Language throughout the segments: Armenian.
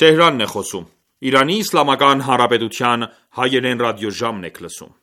Թեհրանն է խոսում։ Իրանի Իսլամական Հանրապետության հայերեն ռադիոժամն եք լսում։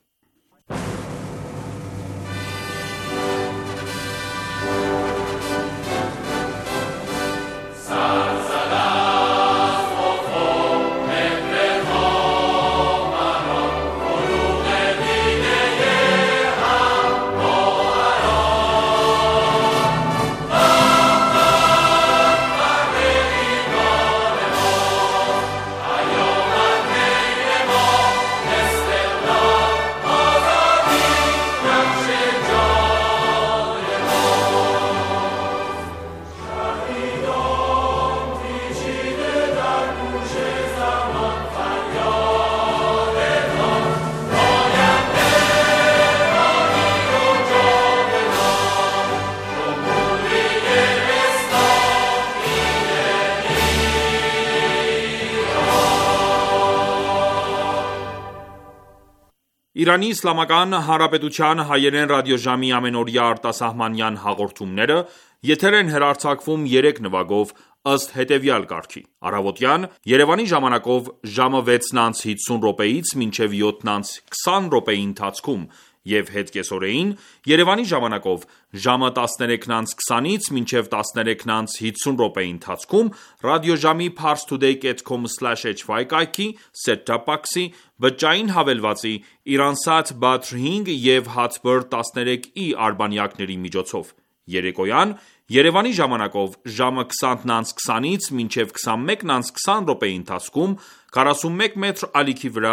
Իրանի Իսլամական Հանրապետության հայերեն ռադիոժամի ամենօրյա արտասահմանյան հաղորդումները եթեր են հեռարձակվում 3 նվագով ըստ հետևյալ կարգի. Առավոտյան Երևանի ժամանակով ժամը 6:50-ից մինչև 7:20 րոպեի ընթացքում և հետկեսօրեին Երևանի ժամանակով ժամը 13:20-ից մինչև 13:50 րոպեի ընթացքում ռադիոժամի parstoday.com/hy կայքի, set-top box-ի, բջջային հավելվածի, Iransat Badr 5 և Hatbird 13i արբանյակների միջոցով։ Երեկոյան Երևանի ժամանակով ժամը 20:20-ից մինչև 21:20 րոպեի ընթացքում 41 մետր ալիքի վրա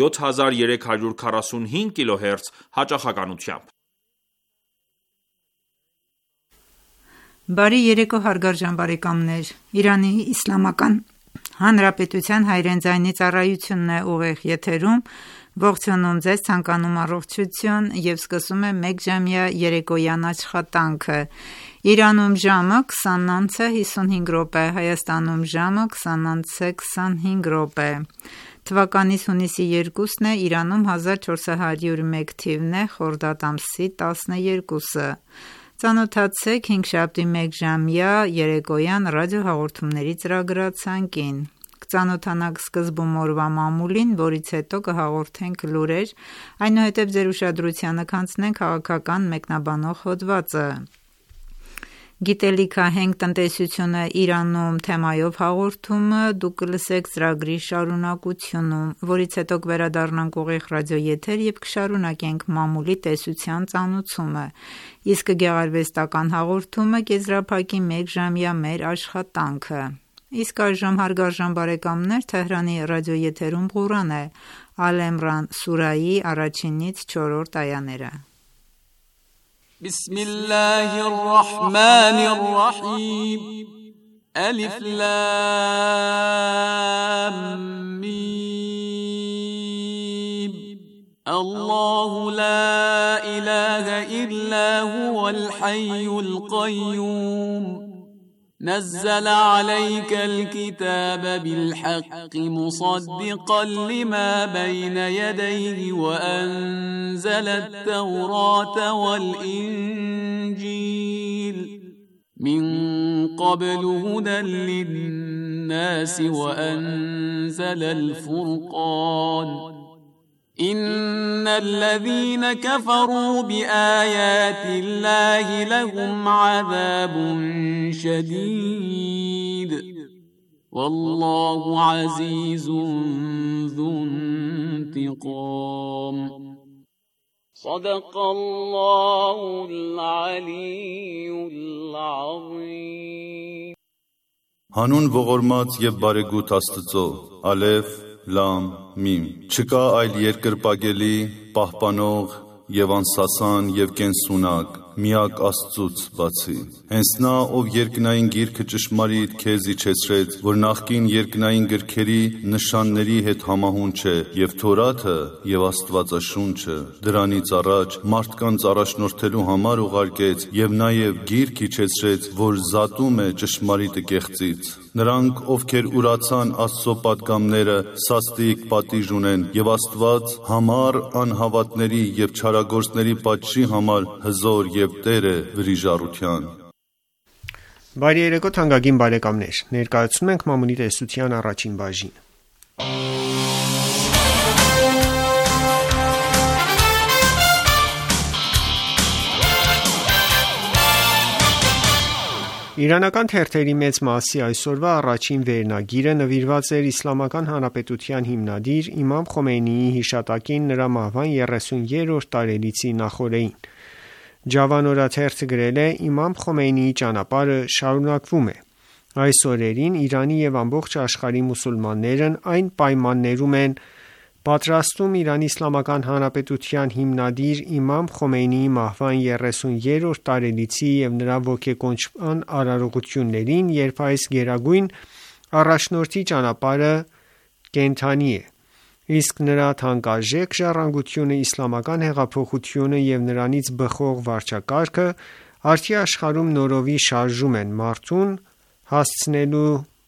7345 կիլոհերց հաճախականությամբ։ Բարի երեկո հարգարժան բարեկամներ, Իրանի Իսլամական Հանրապետության հայերեն ձայնի ծառայությունն է ուղիղ եթերում, ողջունում ձեզ, ցանկանում առողջություն և սկսում է մեկժամյա երեկոյան աշխատանքը։ Իրանում ժամը 20:55 րոպե, Հայաստանում ժամը 20:25 րոպե։ Թվականիս հունիսի 2-ն է, Իրանում 1401 թիվն է, խորդադ ամսի 12-ը։ Ծանոթացեք հինգշաբթի մեկժամյա երեկոյան ռադիոհաղորդումների ծրագրացանկին։ Կծանոթանանք սկզբում օրվա մամուլին, որից հետո կհաղորդենք լուրեր, այնուհետև ձեր ուշադրությանը կանցնենք քաղաքական մեկնաբանող հոդվածը։ Գիտելիքահենք տնտեսությունը Իրանում թեմայով հաղորդումը դուք կլսեք ծրագրի շարունակությունում, որից հետո կվերադառնանք ուղիղ ռադիոեթեր և կշարունակենք մամուլի տեսության ծանուցումը, իսկ գեղարվեստական հաղորդումը կեզրափակի մեկժամյա մեր աշխատանքը։ Իսկ այժմ հարգարժան բարեկամներ, Թեհրանի ռադիոեթերում Ղուրան է, Ալ Իմրան սուրայի 1-ից 4-րդ այաները։ Բիսմիլլահիռռահմանիռռահիմ Ալիֆ լամ միմ Ալլահու լա իլահա իլլա հուվալ ḥayyul qayyum نزل عليك الكتاب بالحق مصدقا لما بين يديه وأنزل التوراة والإنجيل من قبل هدى للناس وأنزل الفرقان إن الذين كفروا بآيات الله لهم عذاب شديد والله عزيز ذو انتقام صدق الله العلي العظيم Հանուն ողորմած և բարեգութ Աստծո, Ալեֆ, Լամ, Միմ։ Չկա այլ երկրպագելի, պահպանող և անսասան և կենսունակ, միակ Աստծուց բացի։ Հենց նա, ով երկնային գիրքը ճշմարիտ քեզ իջեցրեց, որ նախկին երկնային գրքերի նշանների հետ համահունչ է, և Թորաթը և Աստվածաշունչը, դրանից առաջ մարդկանց առաջնորդելու համար ուղարկեց, և նաև գիրք իջեցրեց, որ զատում է ճշմարիտը կեղծից։ Նրանք, ովքեր ուրացան Աստծո պատգամները, սաստիկ պատիժ ունեն, և Աստված համառ անհավատների և չարագործների պատժի համար հզոր և Տեր է վրիժառության։ Բարի երեկո թանկագին բարեկամներ, ներկայացնում ենք մամուլի տեսության առաջին բաժինը։ Իրանական թերթերի մեծ մասի այսօրվա առաջին վերնագիրը նվիրված էր Իսլամական Հանրապետության հիմնադիր Իմամ Խոմեյնիի հիշատակին նրա մահվան 30-րդ տարելիցի նախօրեին։ Ջավան օրաթերթը գրել է. Իմամ Խոմեյնիի ճանապարհը շարունակվում է։ Այս օրերին Իրանի և ամբողջ աշխարհի մուսուլմաններն այն պայմաններում են պատրաստում Իրանի Իսլամական Հանրապետության հիմնադիր Իմամ Խոմեյնիի մահվան 30-րդ տարելիցի և նրա ոգեկոչման արարողություններին, երբ այս գերագույն առաջնորդի ճանապարհը կենդանի է, իսկ նրա թանկարժեք ժառանգությունը, իսլամական հեղափոխությունը և նրանից բխող վարչակարգը արդի աշխարհում նորովի շարժում են մարդուն հասցնելու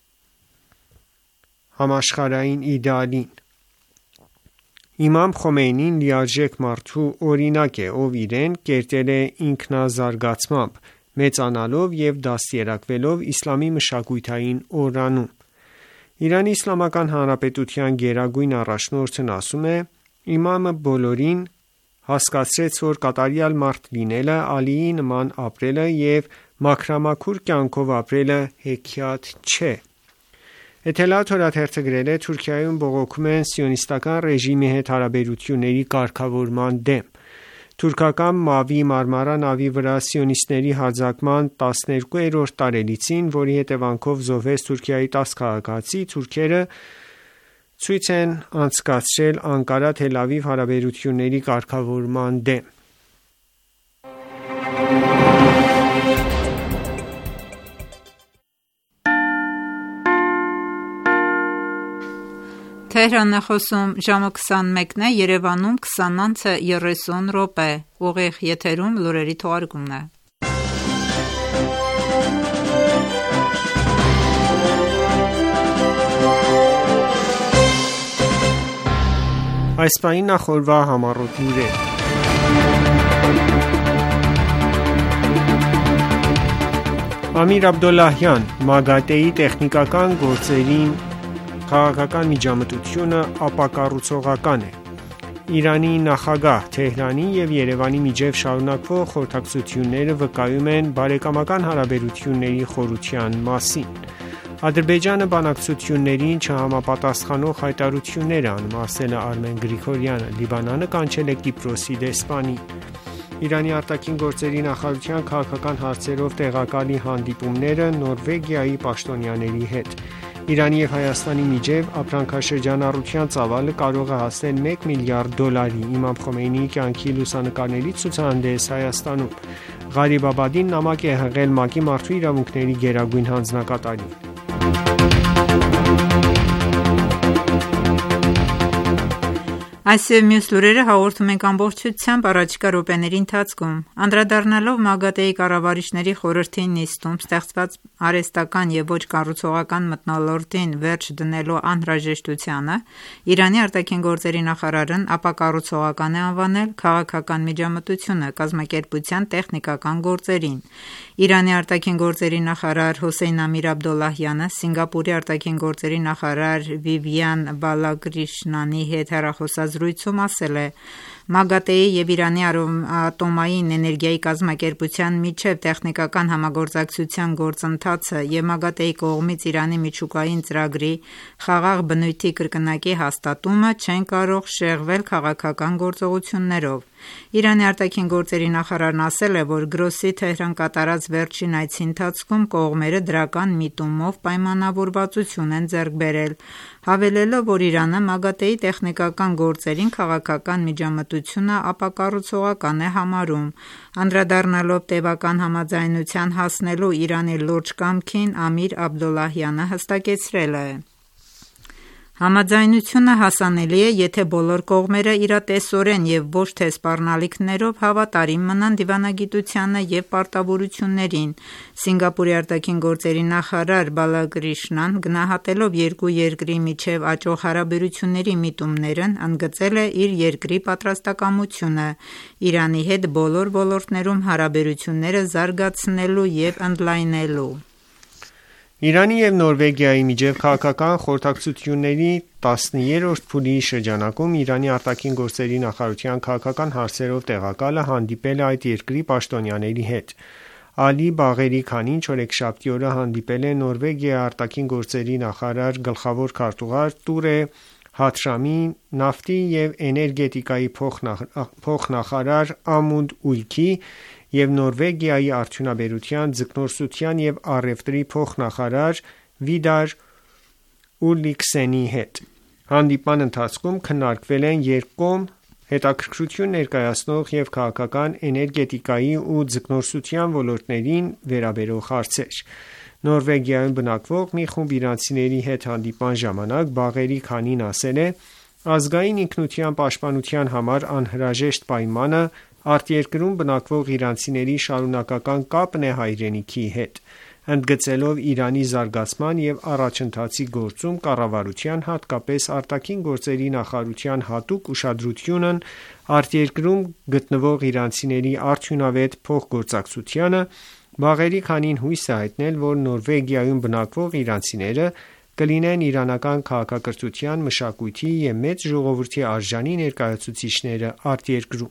համաշխարհային իդեալին։ Իմամ Խոմեյնին լիարժեք մարդու օրինակ է, ով իրեն կերտել է ինքնազարգացմամբ, մեծանալով և դաստիարակվելով իսլամի մշակութային օրրանում։ Իրանի Իսլամական Հանրապետության գերագույն առաջնորդն ասում է. Իմամը բոլորին հասկացրեց, որ կատարյալ մարդ լինելը, Ալիի նման ապրելը և մաքրամաքուր կյանքով ապրելը հեքիաթ չէ։ Էթելաթ օրաթերթը գրել է. Թուրքիայում բողոքում են սիոնիստական ռեժիմի հետ հարաբերությունների կարգավորման դեմ։ Թուրքական Մավի Մարմարա նավի վրա սիոնիստների հարձակման 12-րդ տարելիցին, որի հետևանքով զոհվեց Թուրքիայի 10 քաղաքացի, թուրքերը ցույց են անցկացրել Անկարա-Թել Ավիվ հարաբերությունների կարգավորման դեմ։ Թեհրանն է խոսում ժամը 21-ն է, Երևանում 20:30 ուղիղ եթերում լուրերի թողարկումն է։ Այս պահին նախորդ համառոտ լուրեր։ Ամիր Աբդոլլահյան, ՄԱԳԱՏԵ-ի տեխնիկական գործերին քաղաքական միջամտությունը ապակառուցողական է։ Իրանի նախագահ Թեհրանի և Երևանի միջև շարունակվող խորհրդակցությունները վկայում են բարեկամական հարաբերությունների խորության մասին։ Ադրբեջանը բանակցություններին չհամապատասխանող հայտարարություններ է անում, ասել է Արմեն Գրիգորյանը։ Լիբանանը կանչել է Կիպրոսի դեսպանին։ Իրանի արտաքին գործերի նախարարության քաղաքական հարցերով տեղակալի հանդիպումները Նորվեգիայի պաշտոնյաների հետ։ Իրանի և Հայաստանի միջև ապրանքաշրջանառության ծավալը կարող է հասնել $1 միլիարդ։ Իմամ Խոմեյնիի կյանքի լուսանկարների ցուցահանդես Հայաստանում։ Ղարիբ Աբադին նամակ է հղել ՄԱԿ-ի մարդու իրավունքների գերագույն հանձնակատարին։ Այս և մյուս լուրերը հաղորդում ենք ամբողջությամբ առաջիկա րոպեների ընթացքում։ Անդրադառնալով ՄԱԳԱՏԵ-ի կառավարիչների խորհրդի նիստում ստեղծված արհեստական և ոչ կառուցողական մթնոլորտին վերջ դնելու անհրաժեշտությանը, Իրանի արտաքին գործերի նախարարն ապակառուցողական է անվանել քաղաքական միջամտությունը կազմակերպության տեխնիկական գործերին։ Իրանի արտաքին գործերի նախարար Հոսեյն Ամիր Աբդոլլահյանը Սինգապուրի արտաքին գործերի նախարար Վիվիան Բալակրիշնանի հետ հեռախոսազրույցում ասել է. ՄԱԳԱՏԵ-ի և Իրանի ատոմային էներգիայի կազմակերպության միջև տեխնիկական համագործակցության գործընթացը և ՄԱԳԱՏԵ-ի կողմից Իրանի միջուկային ծրագրի խաղաղ բնույթի կրկնակի հաստատումը չեն կարող շեղվել քաղաքական գործողություններով։ Իրանի արտաքին գործերի նախարարն ասել է, որ Գրոսի Թեհրան կատարած վերջին այցի ընթացքում կողմերը դրական միտումով պայմանավորվածություն են ձեռք բերել, հավելելով, որ Իրանը ՄԱԳԱՏԵ-ի տեխնիկական գործերին քաղաքական միջամտությունը ապակառուցողական է համարում։ Անդրադառնալով տևական համաձայնության հասնելու Իրանի լուրջ կամքին, Ամիր Աբդոլլահյանը հստակեցրել է. Համաձայնությունը հասանելի է, եթե բոլոր կողմերը իրատեսորեն և ոչ թե սպառնալիքներով հավատարիմ մնան դիվանագիտությանը և պարտավորություններին։ Սինգապուրի արտաքին գործերի նախարար Բալակրիշնան, գնահատելով երկու երկրի միջև աճող հարաբերությունների միտումներն, ընդգծել է իր երկրի պատրաստակամությունը Իրանի հետ բոլոր ոլորտներում հարաբերությունները զարգացնելու և ընդլայնելու։ Իրանի և Նորվեգիայի միջև քաղաքական խորհրդակցությունների 10-րդ փուլի շրջանակում Իրանի արտաքին գործերի նախարարության քաղաքական հարցերով տեղակալը հանդիպել է այդ երկրի պաշտոնյաների հետ։ Ալի Բաղերի Քանին չորեքշաբթի օրը հանդիպել է Նորվեգիայի արտաքին գործերի նախարար գլխավոր քարտուղար Տուրե Հաթրամի, նավթի և էներգետիկայի փոխնախարար Ամունդ Ուլքի և Նորվեգիայի արդյունաբերության, ձկնորսության և առևտրի փոխնախարար Վիդար Ուլրիքսենի հետ։ Հանդիպման ընթացքում քննարկվել են երկկողմ հետաքրքրություն ներկայացնող և քաղաքական, էներգետիկայի ու ձկնորսության ոլորտներին վերաբերող հարցեր։ Նորվեգիայում բնակվող մի խումբ իրանցիների հետ հանդիպման ժամանակ Բաղերի Քանին ասել է. «Ազգային ինքնության պաշտպանության համար անհրաժեշտ պայմանը արտերկրում բնակվող իրանցիների շարունակական կապն է հայրենիքի հետ», ընդգծելով Իրանի զարգացման և առաջընթացի գործում կառավարության, հատկապես արտաքին գործերի նախարարության հատուկ ուշադրությունն արտերկրում գտնվող իրանցիների արդյունավետ փոխգործակցությանը, Բաղերի Քանին հույս է հայտնել, որ Նորվեգիայում բնակվող իրանցիները կլինեն իրանական քաղաքակրթության, մշակույթի և մեծ ժողովրդի արժանի ներկայացուցիչները արտերկրում։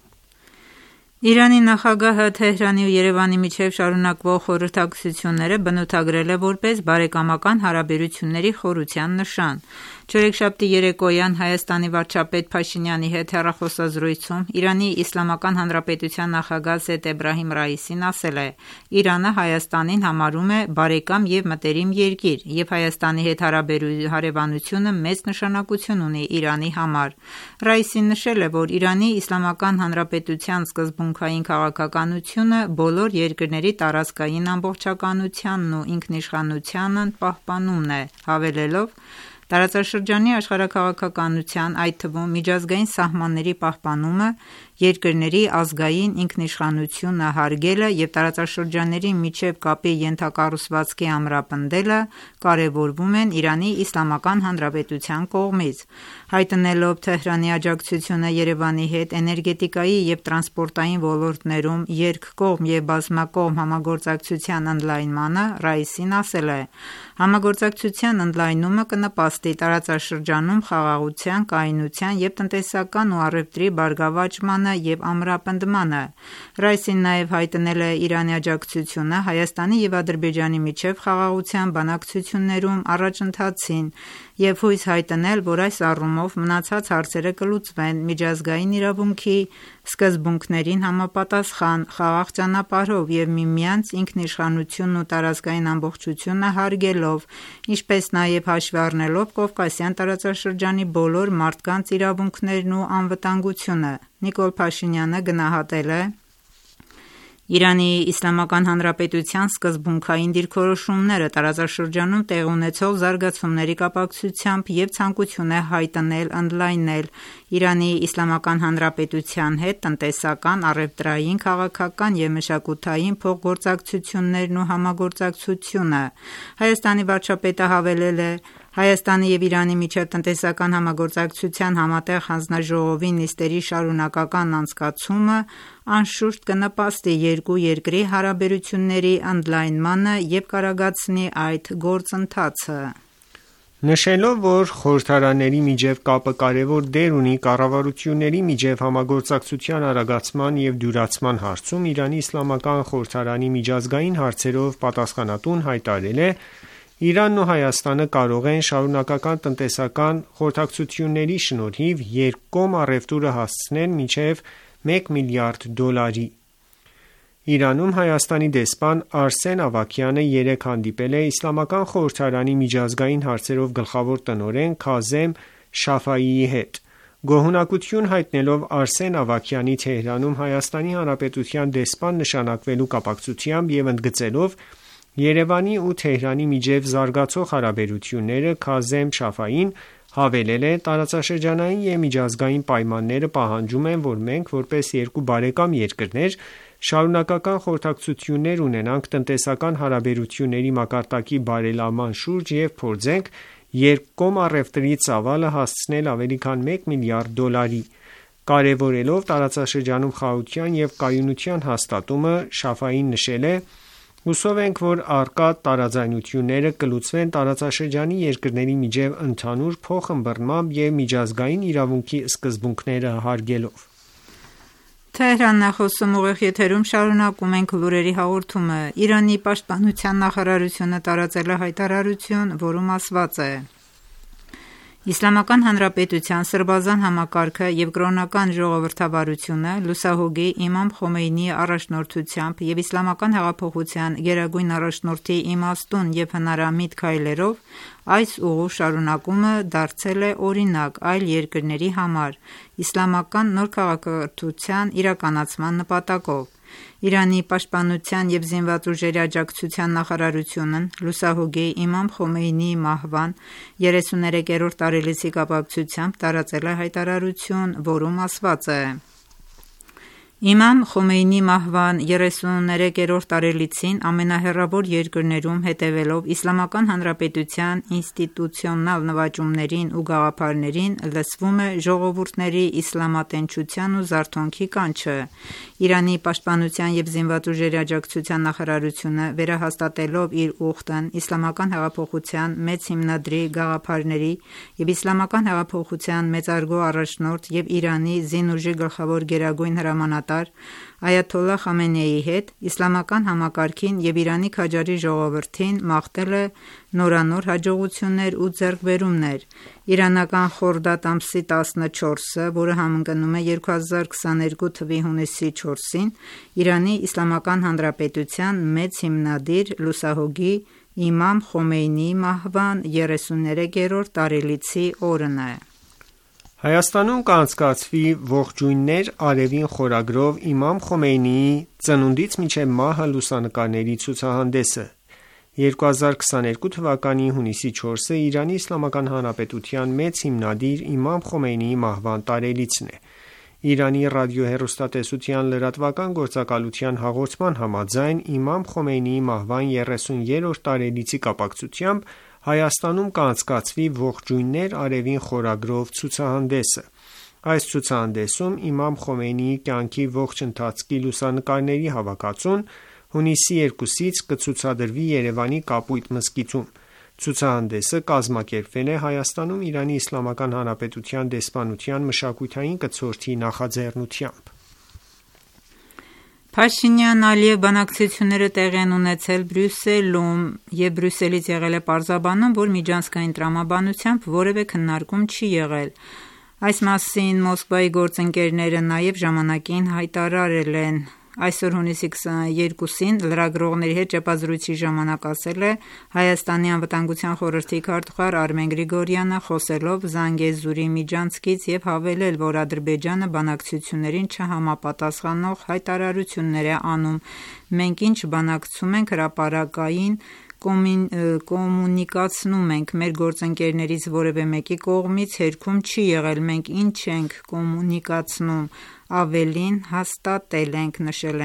Իրանի նախագահը Թեհրանի ու Երևանի միջև շարունակվող խորհրդակցությունները բնութագրել է որպես բարեկամական հարաբերությունների խորության նշան։ Չորեքշաբթի երեկոյան Հայաստանի վարչապետ Փաշինյանի հետ հեռախոսազրույցում Իրանի Իսլամական Հանրապետության նախագահ Սեյեդ Էբրահիմ Ռայիսին ասել է. «Իրանը Հայաստանին համարում է բարեկամ և մտերիմ երկիր, և Հայաստանի հետ հարևանությունը մեծ նշանակություն ունի Իրանի համար»։ Ռայիսին նշել է, որ Իրանի Իսլամական Հանրապետության սկզբունքային քաղաքականությունը բոլոր երկրների տարածքային ամբողջականությանն ու ինքնիշխանությանն պահպանումն է, հավելելով. «Տարածաշրջանի աշխարհաքաղաքականության, այդ թվում միջազգային սահմանների պահպանումը, երկրների ազգային ինքնիշխանությունը հարգելը և տարածաշրջանների միջև կապի ենթակառուցվածքի ամրապնդելը կարևորվում են Իրանի Իսլամական Հանրապետության կողմից»։ Հայտնելով Թեհրանի աջակցությունը Երևանի հետ էներգետիկայի և տրանսպորտային ոլորտներում երկկողմ և բազմակողմ համագործակցության ընդլայնմանը, Ռայիսին ասել է. «Համագործակցության ընդլայնումը կնպաստի տարածաշրջանում խաղաղության, կայունության և տնտեսական ու առևտրի բարգավաճմանը և ամրապնդմանը»։ Ռայիսին նաև հայտնել է Իրանի աջակցությունը Հայաստանի և Ադրբեջանի միջև խաղաղության բանակցություններում առաջընթացին և հույս հայտնել, որ այս առումով մնացած հարցերը կլուծվեն միջազգային իրավունքի սկզբունքներին համապատասխան, խաղաղ ճանապարհով և միմյանց ինքնիշխանությունն ու տարածքային ամբողջությունը հարգելով, ինչպես նաև հաշվի առնելով Կովկասյան տարածաշրջանի բոլոր մարդկանց իրավունքներն ու անվտանգությունը։ Նիկոլ Փաշինյանը գնահատել է Իրանի Իսլամական Հանրապետության սկզբունքային դիրքորոշումները տարածաշրջանում տեղի ունեցող զարգացումների կապակցությամբ և ցանկություն է հայտնել ընդլայնել Իրանի Իսլամական Հանրապետության հետ տնտեսական, առևտրային, քաղաքական և մշակութային փոխգործակցություններն ու համագործակցությունը։ Հայաստանի վարչապետը հավելել է. «Հայաստանի և Իրանի միջև տնտեսական համագործակցության համատեղ հանձնաժողովի նիստերի շարունակական անցկացումը անշուշտ կնպաստի երկու երկրի հարաբերությունների ընդլայնմանը և կարագացնի այդ գործընթացը»։ Նշելով, որ խորհրդարանների միջև կապը կարևոր դեր ունի կառավարությունների միջև համագործակցության արագացման և դյուրացման հարցում, Իրանի Իսլամական խորհրդարանի միջազգային հարցերով պատասխանատուն հայտարարել է. «Իրանն ու Հայաստանը կարող են շարունակական տնտեսական խորհրդակցությունների շնորհիվ երկկողմ առևտուրը հասցնել մինչև $1 միլիարդ»։ Իրանում Հայաստանի դեսպան Արսեն Ավագյանը երեկ հանդիպել է Իսլամական խորհրդարանի միջազգային հարցերով գլխավոր տնօրեն Քազեմ Շաֆայիի հետ։ Գոհունակություն հայտնելով Արսեն Ավագյանի Թեհրանում Հայաստանի Հանրապետության դեսպան նշանակվելու կապակցությամբ և ընդգծելով Երևանի ու Թեհրանի միջև զարգացող հարաբերությունները, Քազեմ Շաֆային հավելել է. «Տարածաշրջանային և միջազգային պայմանները պահանջում են, որ մենք, որպես երկու բարեկամ երկրներ, շարունակական խորհրդակցություններ ունենանք տնտեսական հարաբերությունների մակարդակի բարելավման շուրջ և փորձենք երկկողմ առևտրի ծավալը հասցնել ավելի քան $1 միլիարդ»։ Կարևորելով տարածաշրջանում խաղաղության և կայունության հաստատումը, Շաֆային նշել է. Հուսով ենք, որ առկա տարաձայնությունները կլուծվեն տարածաշրջանի երկրների միջև ընդհանուր փոխըմբռնմամբ և միջազգային իրավունքի սկզբունքները հարգելով: Թեհրանն է խոսում, ուղիղ եթերում շարունակում ենք լուրերի հաղորդումը: Իրանի պաշտպանության նախարարությունը տարածել է հայտարարություն, որում ասված է. «Իսլամական Հանրապետության սրբազան համակարգը և կրոնական ժողովրդավարությունը լուսահոգի Իմամ Խոմեյնիի առաջնորդությամբ և իսլամական հեղափոխության գերագույն առաջնորդի իմաստուն և հնարամիտ քայլերով այս ուղու շարունակումը դարձել է օրինակ այլ երկրների համար իսլամական նոր քաղաքակրթության իրականացման նպատակով: Իրանի պաշտպանության և ԶՈւ աջակցության նախարարությունն լուսահոգի Իմամ Խոմեյնիի մահվան 33-րդ տարելիցի կապակցությամբ տարածել է հայտարարություն, որում ասված է. «Իմամ Խոմեյնիի մահվան 33-րդ տարելիցին ամենահեռավոր երկրներում հետևելով Իսլամական Հանրապետության ինստիտուցիոնալ նվաճումներին ու գաղափարներին լսվում է ժողովուրդների իսլամատենչության ու զարթոնքի կանչը: Իրանի պաշտպանության և ԶՈւ աջակցության նախարարությունը վերահաստատելով իր ուխտն իսլամական հեղափոխության մեծ հիմնադրի գաղափարների և իսլամական հեղափոխության մեծարգո առաջնորդ և Իրանի ԶՈՒ գլխավոր գերագույն հրամանատար Այաթոլլահ Խամենեիի հետ իսլամական համակարգին և Իրանի քաջարի ժողովրդին մաղթել է նորանոր հաջողություններ ու ձեռքբերումներ: Իրանական խորդադ ամսի 14-ը, որը համընկնում է 2022 թվականի հունիսի 4-ին, Իրանի Իսլամական Հանրապետության մեծ հիմնադիր լուսահոգի Իմամ Խոմեյնիի մահվան 33-րդ տարելիցի օրն է: Հայաստանում կանցկացվի «Ողջույններ արևին» խորագրով Իմամ Խոմեյնիի ծնունդից մինչև մահը լուսանկարների ցուցահանդեսը: 2022 թվականի հունիսի 4-ը Իրանի Իսլամական Հանրապետության մեծ հիմնադիր Իմամ Խոմեյնիի մահվան տարելիցն է: Իրանի ռադիոհեռուստատեսության լրատվական գործակալության հաղորդման համաձայն Իմամ Խոմեյնիի մահվան 33-րդ տարելիցի կապակցությամբ Հայաստանում կանցկացվի «Ողջույններ արևին» խորագրով ցուցահանդեսը: Այս ցուցահանդեսում Իմամ Խոմեյնիի կյանքի ողջ ընթացքի լուսանկարների հավաքածուն հունիսի 2-ից կցուցադրվի Երևանի Կապույտ մզկիթում: Ցուցահանդեսը կազմակերպվել է Հայաստանում Իրանի Իսլամական Հանրապետության դեսպանության մշակութային կցորդի նախաձեռնությամբ: Փաշինյան-Ալիև բանակցությունները տեղի են ունեցել Բրյուսելում և Բրյուսելից եղել է պարզաբանում, որ միջանցքային տրամաբանությամբ որևէ քննարկում չի եղել: Այս մասին Մոսկվայի գործընկերները նաև ժամանակին հայտարարել են: Այսօր հունիսի 22-ին լրագրողների հետ ճեպազրույցի ժամանակ ասել է Հայաստանի անվտանգության խորհրդի քարտուղար Արմեն Գրիգորյանը, խոսելով Զանգեզուրի միջանցքից և հավելել, որ Ադրբեջանը բանակցություններին չհամապատասխանող հայտարարություններ է անում: Մենք ինչ բանակցում ենք հրապարակային կոմունիկացնում ենք: Մեր գործընկերներից որևէ մեկի կողմից հերքում չի եղել: Մենք ինչ ենք կոմունիկացնում, ավելին հաստատել ենք: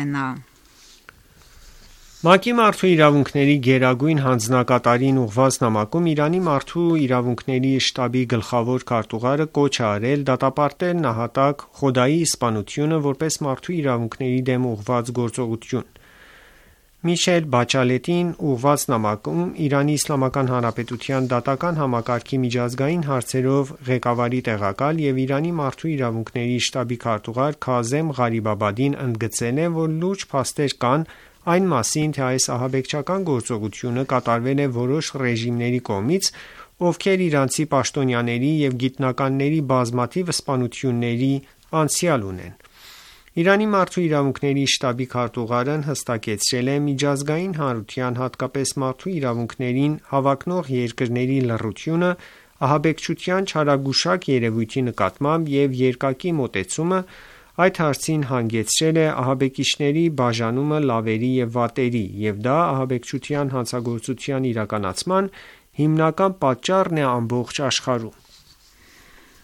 ՄԱԿ-ի Մարդու իրավունքների գերագույն հանձնակատարին ուղղված նամակում Իրանի մարդու իրավունքների շտաբի գլխավոր քարտուղարը կոչ է արել դատապարտել նահատակ Խոդայի իսպանությունը որպես մարդու իրավունքների դեմ ուղղված գործողություն: Միշել Բաչալետին ուղղված նամակում Իրանի Իսլամական Հանրապետության դատական համակարգի միջազգային հարցերով ղեկավարի տեղակալ և Իրանի մարդու իրավունքների շտաբի քարտուղար Քազեմ Ղարիբաբադին ընդգծել է, որ լուրջ փաստեր կան այն մասին, թե այս ահաբեկչական գործողությունը կատարվել է որոշ ռեժիմների կողմից, ովքեր իրանցի պաշտոնյաների և գիտնականների բազմաթիվ սպանությունների անցյալ ունեն: Իրանի մարդու իրավունքների շտաբի քարտուղարն հստակեցրել է միջազգային հանրության, հատկապես մարդու իրավունքներին հավակնող երկրների լռությունը ահաբեկչության չարագուշակ երևույթի նկատմամբ և երկակի մոտեցումը այդ հարցին հանգեցրել է ահաբեկիչների բաժանումը լավերի և վատերի և դա ահաբեկչության հանցագործության իրականացման հիմնական պատճառն է ամբողջ աշխարհում: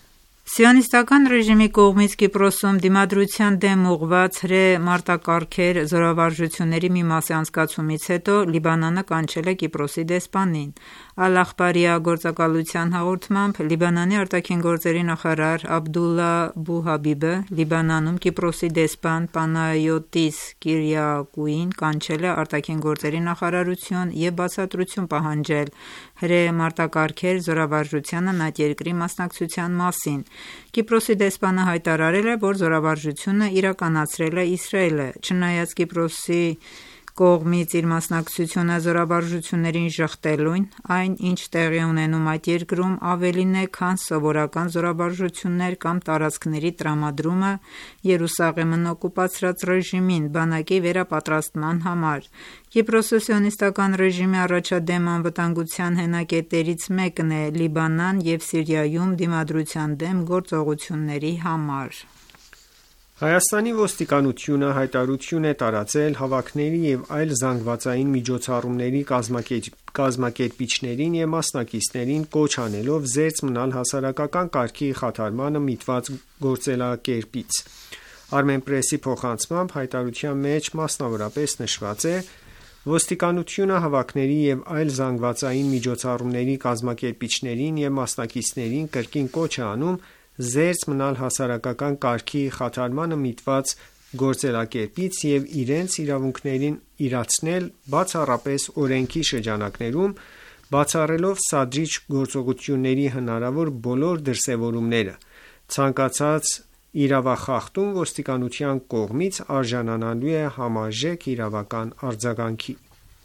Սիոնիստական ռեժիմի կողմից Կիպրոսում դիմադրության դեմ ուղղված հրե-մարտակարգեր զորավարժությունների մի մասի անցկացումից հետո Լիբանանը կանչել է Կիպրոսի դեսպանին։ Ալ-Ախբարիա գործակալության հաղորդմամբ Լիբանանի արտաքին գործերի նախարար Աբդուլլա Բուհաբիբը Լիբանանում Կիպրոսի դեսպան Պանայոտիս Կիրիակուին կանչել է արտաքին գործերի նախարարություն և բացատրություն պահանջել հրե-մարտակարգեր զորավարժությանն այդ երկրի մասնակցության մասին։ Կիպրոսի դեսպանը հայտարարել է, որ զորավարժությունը իրականացրել է Իսրայելը, չնայած Կիպրոսի կողմից իր մասնակցությունը զորավարժություններին ժխտելուն, այն, ինչ տեղի ունենում այդ երկրում, ավելին է, քան սովորական զորավարժություններ կամ տարածքների տրամադրումը Երուսաղեմն օկուպացրած ռեժիմին բանակի վերապատրաստման համար։ Կիպրոսը սիոնիստական ռեժիմի առաջադեմ անվտանգության հենակետերից մեկն է Լիբանան և Սիրիայում դիմադրության դեմ գործողությունների համար։ Հայաստանի ոստիկանությունը հայտարարություն է տարածել հավաքների և այլ զանգվածային միջոցառումների կազմակերպիչներին և մասնակիցներին կոչ անելով զերծ մնալ հասարակական կարգի խաթարմանը միտված գործելակերպից։ Armenpress-ի փոխանցմամբ հայտարարության մեջ մասնավորապես նշված է. Ոստիկանությունը հավաքների և այլ զանգվածային միջոցառումների կազմակերպիչներին և մասնակիցներին կրկին կոչ է անում զերծ մնալ հասարակական կարգի խաթարմանը միտված գործելակերպից և իրենց իրավունքներին իրացնել բացառապես օրենքի շրջանակներում, բացառելով սադրիչ գործողությունների հնարավոր բոլոր դրսևորումները։ Ցանկացած իրավախախտում ոստիկանության կողմից արժանանալու է համարժեք իրավական արձագանքի։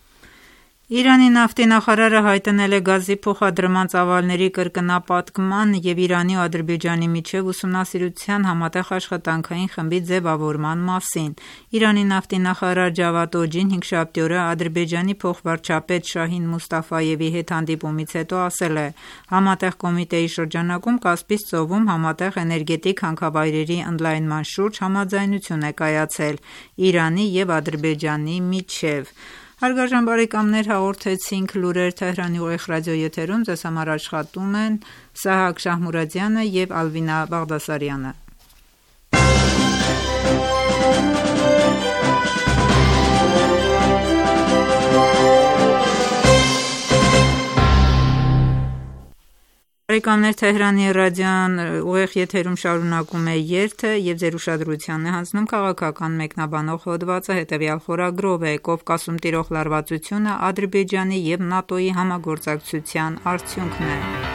Իրանի նավթի նախարարը հայտնել է գազի փոխադրման ծավալների կրկնապատկման և Իրանի ու Ադրբեջանի միջև ուսումնասիրության համատեղ աշխատանքային խմբի ձևավորման մասին։ Իրանի նավթի նախարար Ջավադ Օջին հինգշաբթի օրը Ադրբեջանի փոխվարչապետ Շահին Մուստաֆայևի հետ հանդիպումից հետո ասել է. Համատեղ կոմիտեի շրջանակում Կասպից ծովում համատեղ էներգետիկ հանքավայրերի ընդլայնման շուրջ համաձայնություն է կայացել Իրանի և Ադրբեջանի միջև։ Հարգարժան բարեկամներ, հաղորդեցինք լուրեր Թեհրանի ուղիղ ռադիոեթերում, ձեզ համար աշխատում են Սահակ Շահմուրադյանը և Ալվինա Բաղդասարյանը։ Բարեկամներ, Թեհրանի ռադիոն ուղիղ եթերում շարունակում է երթը և ձեր ուշադրությանն է հանձնում քաղաքական մեկնաբանող հոդվածը, հետևյալ խորագրով է. Կովկասում տիրող լարվածությունը Ադրբեջանի և ՆԱՏՕ-ի համագործակցության արդյունքն է։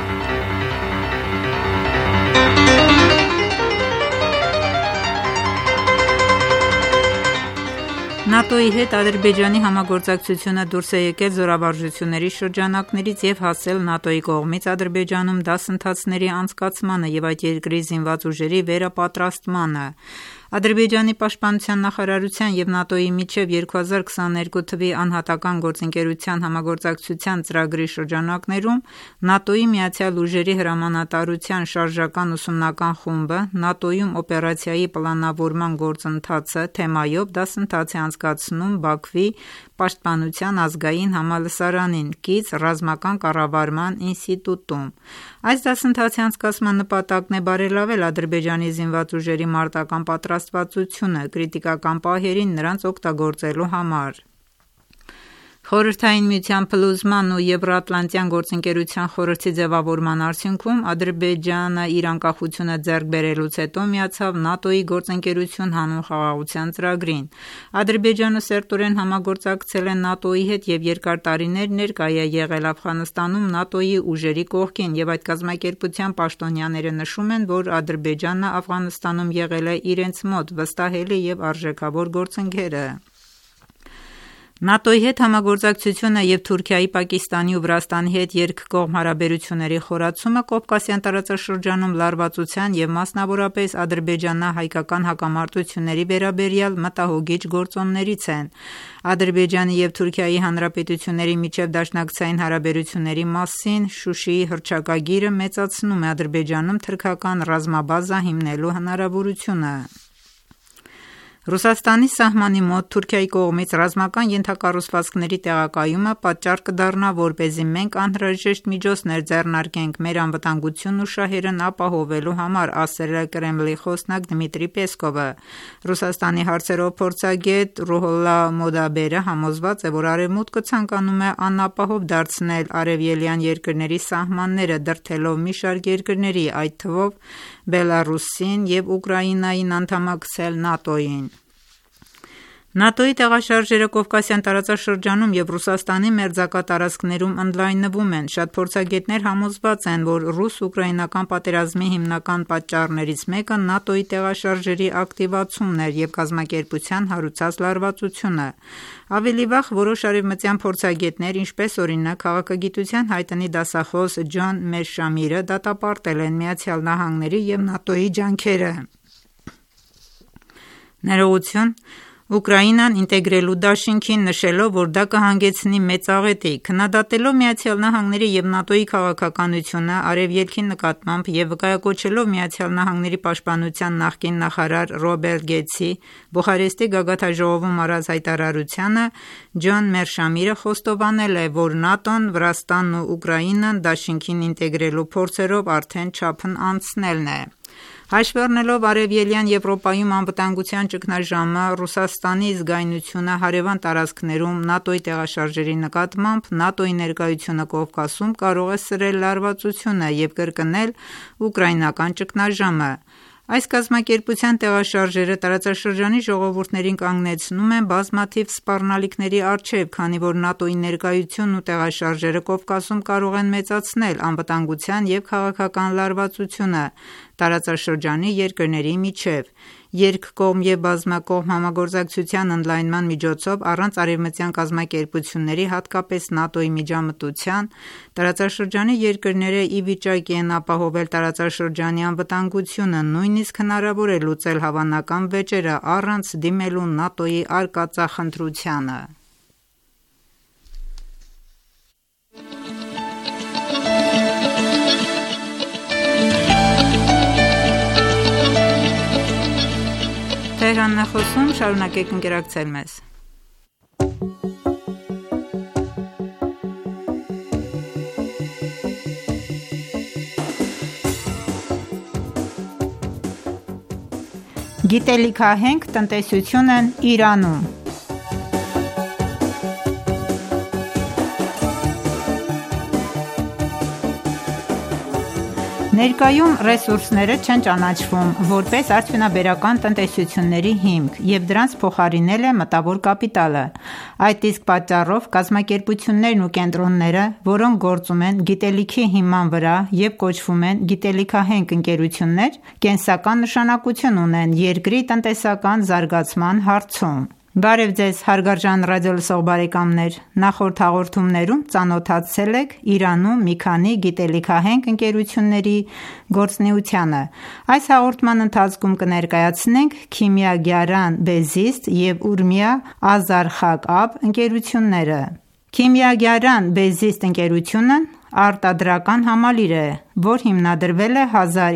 ՆԱՏՕ-ի հետ Ադրբեջանի համագործակցությունը դուրս է եկել զորավարժությունների շրջանակներից և հասել ՆԱՏՕ-ի կողմից Ադրբեջանում դասընթացների անցկացմանը և այդ երկրի զինված ուժերի վերապատրաստմանը։ Ադրբեջանի պաշտպանության նախարարության և ՆԱՏՕ-ի միջև 2022 թվականի անհատական գործընկերության համագործակցության ծրագրի շրջանակներում ՆԱՏՕ-ի Միացյալ ուժերի հրամանատարության շարժական ուսումնական խումբը ՆԱՏՕ-ում օպերացիայի պլանավորման գործընթացը թեմայով դասընթաց է անցկացնում Բաքվի Պաշտպանության ազգային համալսարանին կից ռազմական կառավարման ինստիտուտում։ Այս դասընթացի անցկացման նպատակն է բարելավել Ադրբեջանի զինված ուժերի մարտական պատրաստվածությունը կրիտիկական պահերին նրանց օգտագործելու համար։ Խորհրդային Միության փլուզման ու Եվրատլանտյան գործընկերության խորհրդի ձևավորման արդյունքում Ադրբեջանը իր անկախությունը ձեռք բերելուց հետո միացավ ՆԱՏՕ-ի գործընկերություն հանուն խաղաղության ծրագրին։ Ադրբեջանը սերտորեն համագործակցել է ՆԱՏՕ-ի հետ և երկար տարիներ ներկա է եղել Աֆղանստանում ՆԱՏՕ-ի ուժերի կողքին և այդ կազմակերպության պաշտոնյաները նշում են, որ Ադրբեջանը Աֆղանստանում եղել է իրենց մոտ վստահելի և արժեքավոր գործընկերը։ ՆԱՏՕ-ի հետ համագործակցությունը և Թուրքիայի, Պակիստանի ու Վրաստանի հետ երկկողմ հարաբերությունների խորացումը Կովկասյան տարածաշրջանում լարվածության և մասնավորապես ադրբեջանա-հայկական հակամարտությունների վերաբերյալ մտահոգիչ գործոններից են։ Ադրբեջանի և Թուրքիայի հանրապետությունների միջև դաշնակցային հարաբերությունների մասին Շուշիի հռչակագիրը մեծացնում է Ադրբեջանում թուրքական ռազմաբազա հիմնելու հնարավորությունը։ Ռուսաստանի սահմանի մոտ Թուրքիայի կողմից ռազմական ենթակառուցվածքների տեղակայումը պատճառ կդառնա, որպեսզի մենք անհրաժեշտ միջոցներ ձեռնարկենք մեր անվտանգությունն ու շահերն ապահովելու համար, ասել է Կրեմլի խոսնակ Դմիտրի Պեսկովը։ Ռուսաստանի հարցերով փորձագետ Ռուհոլլա Մոդաբերը համոզված է, որ Արևմուտքը ցանկանում է անապահով դարձնել արևելյան երկրների սահմանները, դրդելով մի շարք երկրների, այդ թվով Բելառուսին և Ուկրաինային անդամակցել ՆԱՏՕ-ին։ ՆԱՏՕ-ի տեղաշարժերը Կովկասյան տարածաշրջանում և Ռուսաստանի մերձակա տարածքներում ընդլայնվում են։ Շատ փորձագետներ համոզված են, որ ռուս-ուկրաինական պատերազմի հիմնական պատճառներից մեկը ՆԱՏՕ-ի տեղաշարժերի ակտիվացումն էր և կազմակերպության հարուցած լարվածությունը։ Ավելի վաղ որոշ արևմտյան փորձագետներ, ինչպես օրինակ քաղաքագիտության հայտնի դասախոս Ջոն Մերշամիրը, դատապարտել են ԱՄՆ-ի և ՆԱՏՕ-ի ջանքերը։ Ներողություն Ուկրաինան ինտեգրելու դաշինքին, նշելով, որ դա կհանգեցնի մեծ աղետի։ Քննադատելով ԱՄՆ-ի և ՆԱՏՕ-ի քաղաքականությունը Արևելքի նկատմամբ և վկայակոչելով ԱՄՆ-ի պաշտպանության նախկին նախարար Ռոբերտ Գեթսի Բուխարեստի գագաթնաժողովում արած հայտարարությանը, Ջոն Մերշամիրը խոստովանել է, որ ՆԱՏՕ-ն Վրաստանն ու Ուկրաինան դաշինքին ինտեգրելու փորձերով արդեն չափն անցնելն է։ Հաշվի առնելով Արևելյան Եվրոպայում անվտանգության ճգնաժամը, Ռուսաստանի զգայունությունը հարևան տարածքներում ՆԱՏՕ-ի տեղաշարժերի նկատմամբ, ՆԱՏՕ-ի ներկայությունը Կովկասում կարող է սրել լարվածությունը և կրկնել ուկրաինական ճգնաժամը։ Այս կազմակերպության տեղաշարժերը տարածաշրջանի ժողովուրդներին կանգնեցնում են բազմաթիվ սպառնալիքների առջև, քանի որ ՆԱՏՕ-ի ներկայությունն ու տեղաշարժերը Կովկասում կարող են մեծացնել անվտանգության և քաղաքական լարվածությունը տարածաշրջանի երկրների միջև։ Երկկողմ և բազմակողմ համագործակցության ընդլայնման միջոցով, առանց արևմտյան կազմակերպությունների, հատկապես ՆԱՏՕ-ի միջամտության, տարածաշրջանի երկրները ի վիճակի են ապահովել տարածաշրջանի անվտանգությունը, նույնիսկ հնարավոր է լուծել հավանական վեճերը առանց դիմելու ՆԱՏՕ-ի արկածախնդրությանը։ Շարունակեք ընկերակցել մեզ։ Գիտելիքահենք տնտեսությունն Իրանում։ Ներկայում ռեսուրսները չեն ճանաչվում որպես արդյունաբերական տնտեսությունների հիմք և դրանց փոխարինել է մտավոր կապիտալը։ Այդ իսկ պատճառով կազմակերպություններն ու կենտրոնները, որոնք գործում են գիտելիքի հիման վրա և կոչվում են գիտելիքահենք ընկերություններ, կենսական նշանակություն ունեն երկրի տնտեսական զարգացման հարցում։ Բարև ձեզ հարգարժան ռադիոլսող բարեկամներ, նախորդ հաղորդումներում ծանոթացել եք Իրանում մի քանի գիտելիքահենք ընկերությունների գործունեությանը։ Այս հաղորդման ընթացքում կներկայացնենք Քիմիագարան Բեզիստ և Ուրմիա Ազարխակաբ ընկերությունները։ Քիմիագարան Բեզիստ ընկերությունն արտադրական համալիր է, որ հիմնադրվել է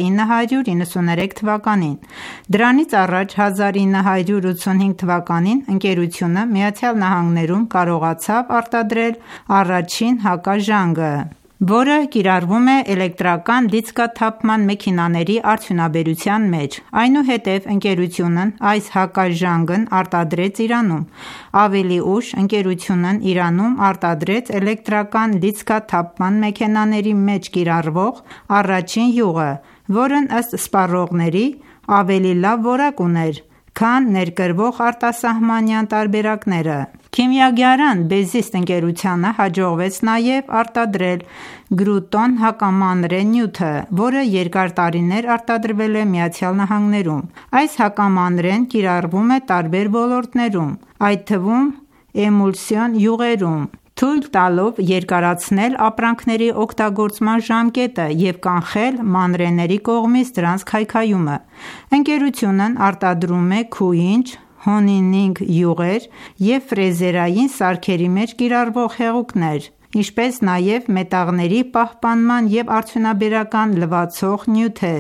1993 թվականին։ Դրանից առաջ 1985 թվականին ընկերությունը ԱՄՆ-ում կարողացավ արտադրել առաջին հակաժանգը, որը կիրառվում է էլեկտրական լիցքաթափման մեքենաների արդյունաբերության մեջ։ Այնուհետև ընկերությունն այս հակաժանգն արտադրեց Իրանում։ Ավելի ուշ ընկերությունն Իրանում արտադրեց էլեկտրական լիցքաթափման մեքենաների մեջ կիրառվող առաջին յուղը, որն ըստ սպառողների ավելի լավ որակ ուներ, քան ներկրվող արտասահմանյան տարբերակները։ Քիմիագարան Բեզիստ ընկերությանը հաջողվեց նաև արտադրել գրուտոն հակամանրե նյութը, որը երկար տարիներ արտադրվել է ԱՄՆ-ում։ Այս հակամանրեն կիրառվում է տարբեր ոլորտներում, այդ թվում էմուլսիոն յուղերում, թույլ տալով երկարացնել ապրանքների օգտագործման ժամկետը և կանխել մանրէների կողմից դրանց քայքայումը։ Ընկերությունն արտադրում է քուինչ, հոնինինգ յուղեր և ֆրեզերային սարքերի մեջ կիրառվող հեղուկներ, ինչպես նաև մետաղների պահպանման և արդյունաբերական լվացող նյութեր։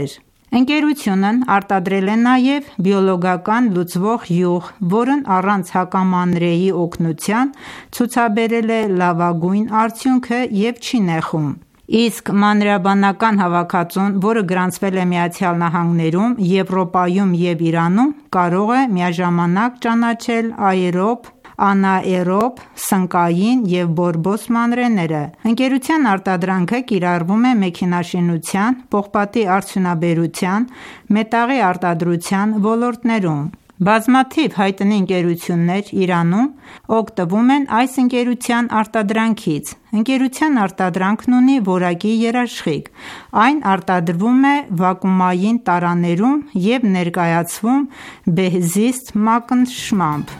Ընկերությունն արտադրել է նաև բիոլոգական լուծվող յուղ, որն առանց հակամանրեի օգնության ցուցաբերել է լավագույն արդյունքը և չի նեխում։ Իսկ մանրէաբանական հավաքածուն, որը գրանցվել է ԱՄՆ-ում, Եվրոպայում և Իրանում, կարող է միաժամանակ ճանաչել աերոբ, անաերոբ, սնկային և բորբոս մանրեները։ Ընկերության արտադրանքը կիրառվում է մեքենաշինության, պողպատի արդյունաբերության, մետաղի արտադրության ոլորտներում։ Բազմաթիվ հայտնի ընկերություններ Իրանում օգտվում են այս ընկերության արտադրանքից։ Ընկերության արտադրանքն ունի որակի երաշխիք։ Այն արտադրվում է վակուումային տարաներում և ներկայացվում բեհզիստ մակնշմամբ։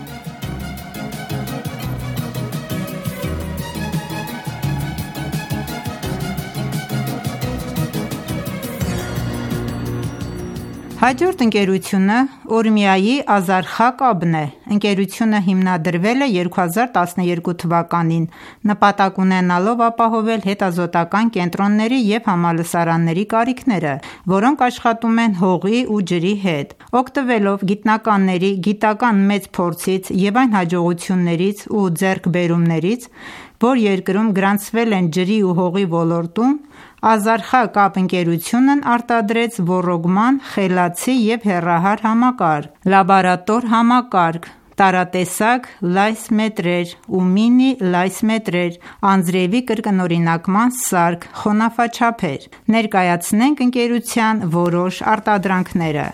Հաջորդ ընկերությունը Օրմիայի Ազարխա կաբն է։ Ընկերությունը հիմնադրվել է 2012 թվականին՝ նպատակ ունենալով ապահովել հետազոտական կենտրոնների և համալսարանների կարիքները, որոնք աշխատում են հողի ու ջրի հետ։ Օգտվելով գիտնականների գիտական մեծ փորձից և այն հաջողություններից ու ձեռքբերումներից, որ երկրում գրանցվել են ջրի ու հողի ոլորտում, Ազարխա կապ ընկերությունն արտադրեց ոռոգման խելացի և հեռահար համակարգ, լաբորատոր համակարգ, տարատեսակ լայս մետրեր ու մինի լայս մետրեր, անձրևի կրկնօրինակման սարք, խոնավաչափեր։ Ներկայացնենք ընկերության որոշ արտադրանքները։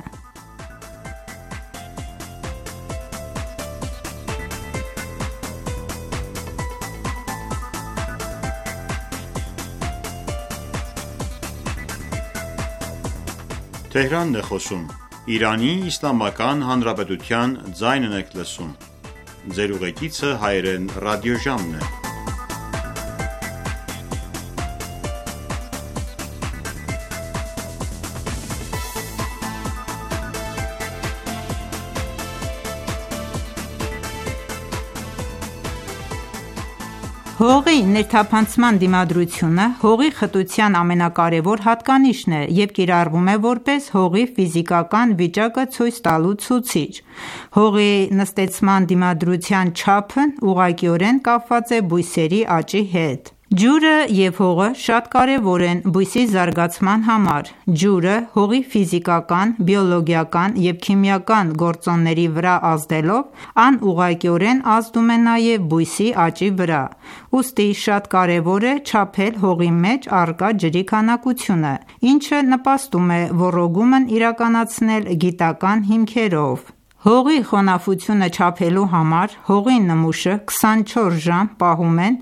Հողի ներթափանցման դիմադրությունը հողի խտության ամենակարևոր հատկանիշն է և կիրառվում է որպես հողի ֆիզիկական վիճակը ցույց տալու ցուցիչ։ Հողի նստեցման դիմադրության չափն ուղղակիորեն կապված է բույսերի աճի հետ։ Ջուրը և հողը շատ կարևոր են բույսի զարգացման համար։ Ջուրը հողի ֆիզիկական, բիոլոգիական և քիմիական գործոնների վրա ազդելով անուղղակիորեն ազդում է նաև բույսի աճի վրա։ Ուստի շատ կարևոր է չափել հողի մեջ առկա ջրի քանակությունը, ինչը նպաստում է ոռոգումն իրականացնել գիտական հիմքերով։ Հողի խոնավությունը չափելու համար հողի նմուշը 24 ժամ պահում են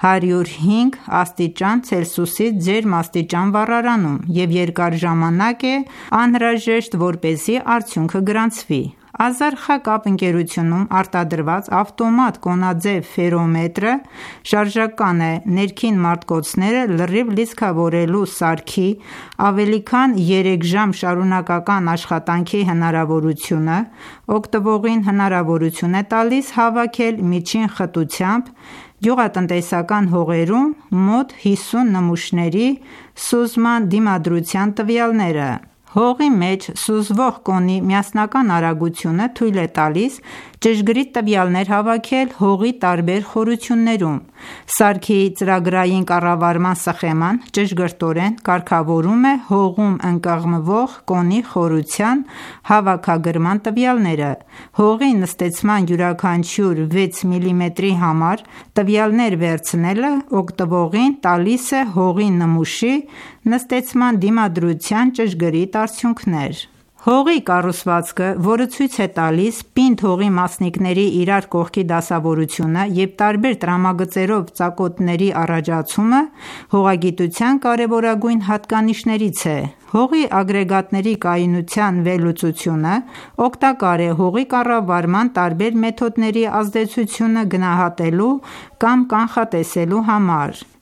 105 աստիճան Ցելսիուսի ջերմաստիճան վառարանում և երկար ժամանակ է անհրաժեշտ, որպեսզի արդյունքը գրանցվի։ Ազարխա կապ ընկերությունում արտադրված ավտոմատ կոնաձև ֆերոմետրը շարժական է ներքին մարտկոցները լրիվ լիցքավորելու սարքի ավելի քան 3 ժամ շարունակական աշխատանքի հնարավորությունը օգտվողին հնարավորություն է տալիս հավաքել միջին խտությամբ գյուղատնտեսական հողերում մոտ 50 նմուշների սուզման դիմադրության տվյալները։ Հողի մեջ սուզվող կոնի միասնական արագությունը թույլ է տալիս ճշգրիտ տվյալներ հավաքել հողի տարբեր խորություններում։ Սարքի ծրագրային կառավարման սխեման ճշգրտորեն կարգավորում է հողում ընկղմվող կոնի խորության հավաքագրման տվյալները։ Հողի նստեցման յուրաքանչյուր 6 մմ համար տվյալներ վերցնելը օգտվողին տալիս է հողի նմուշի նստեցման դիմադրության ճշգրիտ արդյունքներ։ Հողի կառուցվածքը, որը ցույց է տալիս պինդ հողի մասնիկների իրար կողքի դասավորությունը և տարբեր տրամագծերով ծակոտների առաջացումը, հողագիտության կարևորագույն հատկանիշներից է։ Հողի ագրեգատների կայունության վերլուծությունը օգտակար է հողի կառավարման տարբեր մեթոդների ազդեցությունը գնահատելու կամ կանխատեսելու համար։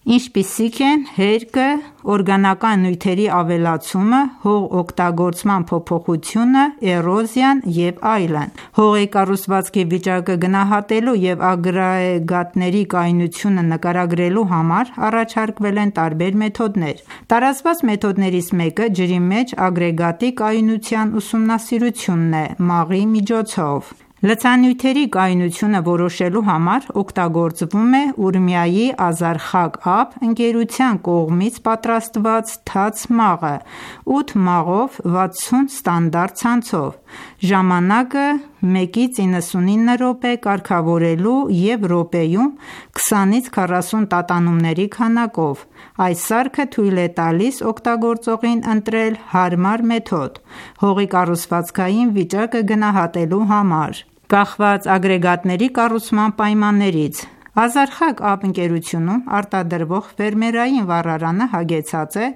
ինչպիսիք են հերկը, օրգանական նյութերի ավելացումը, հող օգտագործման փոփոխությունը, էրոզիան և այլն։ Հողի կառուցվածքի վիճակը գնահատելու և ագրեգատների կայունությունը նկարագրելու համար առաջարկվել են տարբեր մեթոդներ։ Տարածված մեթոդներից մեկը ջրի մեջ ագրեգատի կայունության ուսումնասիրությունն է մաղի միջոցով։ Լցանյութերի կայունությունը որոշելու համար օգտագործվում է Ուրմիայի Ազարխակ Ափ ընկերության կողմից պատրաստված թաց մաղը 8 մաղով 60 ստանդարտ ցանցով, ժամանակը 1:99 րոպե կարգավորելու և րոպեում 20-ից 40 տատանումների քանակով։ Այս սարքը թույլ է տալիս օգտագործողին ընտրել հարմար մեթոդ՝ հողի կառուցվածքային վիճակը գնահատելու համար, կախված ագրեգատների կառուցման պայմաններից։ Ազարխակ Ափ ընկերությունում արտադրվող ֆերմերային վառարանը հագեցած է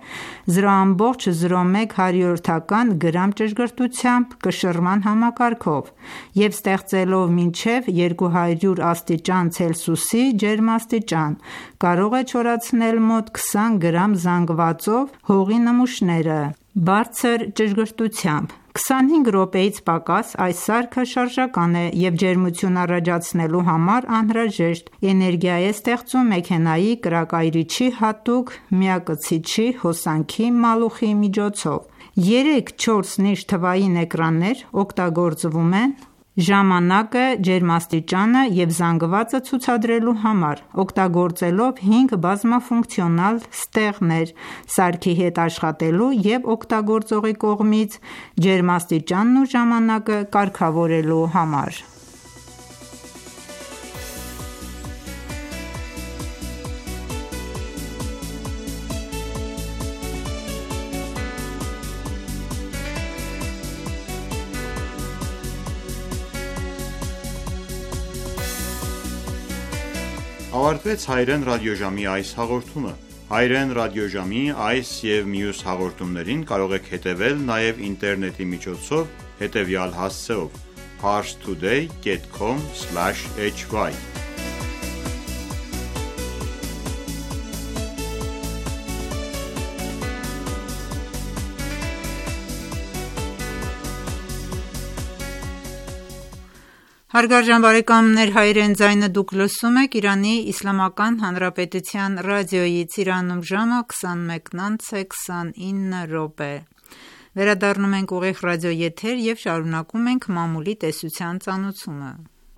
0,01 գրամ ճշգրտությամբ կշռման համակարգով և ստեղծելով մինչև 200 աստիճան Ցելսիուսի ջերմաստիճան, կարող է չորացնել մոտ 20 գրամ զանգվածով հողի նմուշները բարձր ճշգրտությամբ։ 25 րոպեից պակաս այս սարքը շարժական է և ջերմություն առաջացնելու համար անհրաժեշտ էներգիա է ստեղծում մեքենայի կրակայրիչի հատուկ միակցիչի հոսանքի մալուխի միջոցով։ 3-4 նիշ թվային էկրաններ օգտագործվում են ժամանակը, ջերմաստիճանը և զանգվածը ցուցադրելու համար, օգտագործելով 5 բազմաֆունկցիոնալ ստեղներ սարքի հետ աշխատելու և օգտագործողի կողմից ջերմաստիճանն ու ժամանակը կարգավորելու համար։ Ավարտվեց Հայրեն ռադիոժամի այս հաղորդումը։ Հայրեն ռադիոժամի այս և մյուս հաղորդումներին կարող եք հետևել նաև ինտերնետի միջոցով հետևյալ հասցեով՝ parstoday.com/hy Հարգարժան բարեկամներ, Հայրեն ձայնը դուք լսում եք Իրանի Իսլամական Հանրապետության ռադիոյից, Իրանում ժամը 21:29։ Վերադառնում ենք ուղիղ ռադիոեթեր և շարունակում ենք մամուլի տեսության ծանոթումը։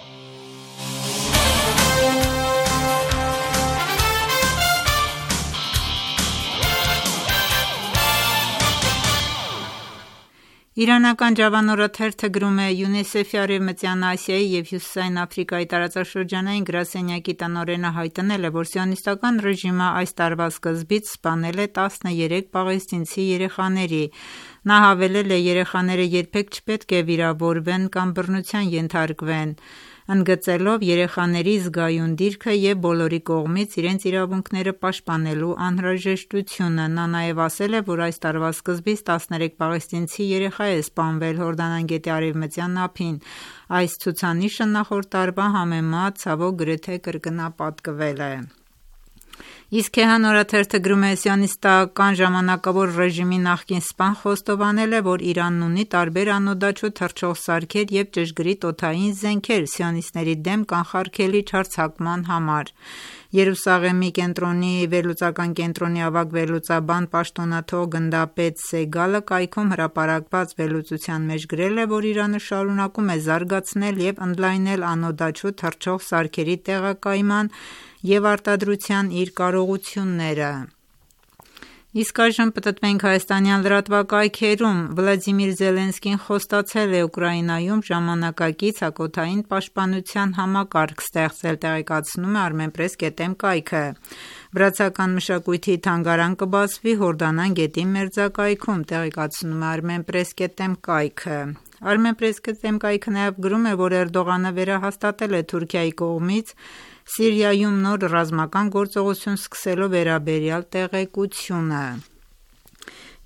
Իրանական Ջավանորաթերթը գրում է. ՅՈՒՆԻՍԵՖ-ի Արևմտյան Ասիայի և Հյուսիսային Աֆրիկայի տարածաշրջանային գրասենյակի տնօրենը հայտնել է, որ Սիոնիստական ռեժիմը այս տարվա սկզբից սպանել է 13 պաղեստինցի երեխաների։ Նա հավելել է. երեխաները երբեք չպետք է վիրավորվեն կամ բռնության ենթարկվեն, ընդգծելով երեխաների զգայուն դիրքը և բոլորի կողմից իրենց իրավունքները պաշտպանելու անհրաժեշտությունը։ Նա նաև ասել է, որ այս տարվա սկզբից 13 պաղեստինցի երեխա է սպանվել Հորդանան գետի Արևմտյան ափին։ Այս ցուցանիշը նախորդ տարվա համեմատ ցավոք գրեթե կրկնապատկվել է։ Իսկ Քեհան օրաթերթը գրում է. Սիոնիստական ժամանակավոր ռեժիմի նախկին սպան խոստովանել է, որ Իրանն ունի տարբեր անօդաչու թռչող սարքեր և ճշգրիտ օդային զենքեր սիոնիստների դեմ կանխարգելիչ հարձակման համար։ Երուսաղեմի կենտրոնի վերլուծական կենտրոնի ավագ վերլուծաբան պաշտոնաթող գնդապետ Սեգալը կայքում հրապարակված վերլուծության մեջ գրել է, որ Իրանը շարունակում է զարգացնել և ընդլայնել անօդաչու թռչող սարքերի տեղակայման և արտադրության իր կարողությունները։ Իսկ այժմ պտտվենք հայաստանյան լրատվակայքերում։ Վլադիմիր Զելենսկին խոստացել է Ուկրաինայում ժամանակակից հակօդային պաշտպանության համակարգ ստեղծել, տեղեկացնում է Armenpress.am կայքը։ Վրացական մշակույթի թանգարան կբացվի Հորդանան գետի մերձակայքում, տեղեկացնում է Armenpress.am կայքը։ Armenpress.am կայքը նաև գրում է, որ Էրդողանը վերահաստատել է Թուրքիայի կողմից Սիրիայում նոր ռազմական գործողություն սկսելու վերաբերյալ տեղեկությունը։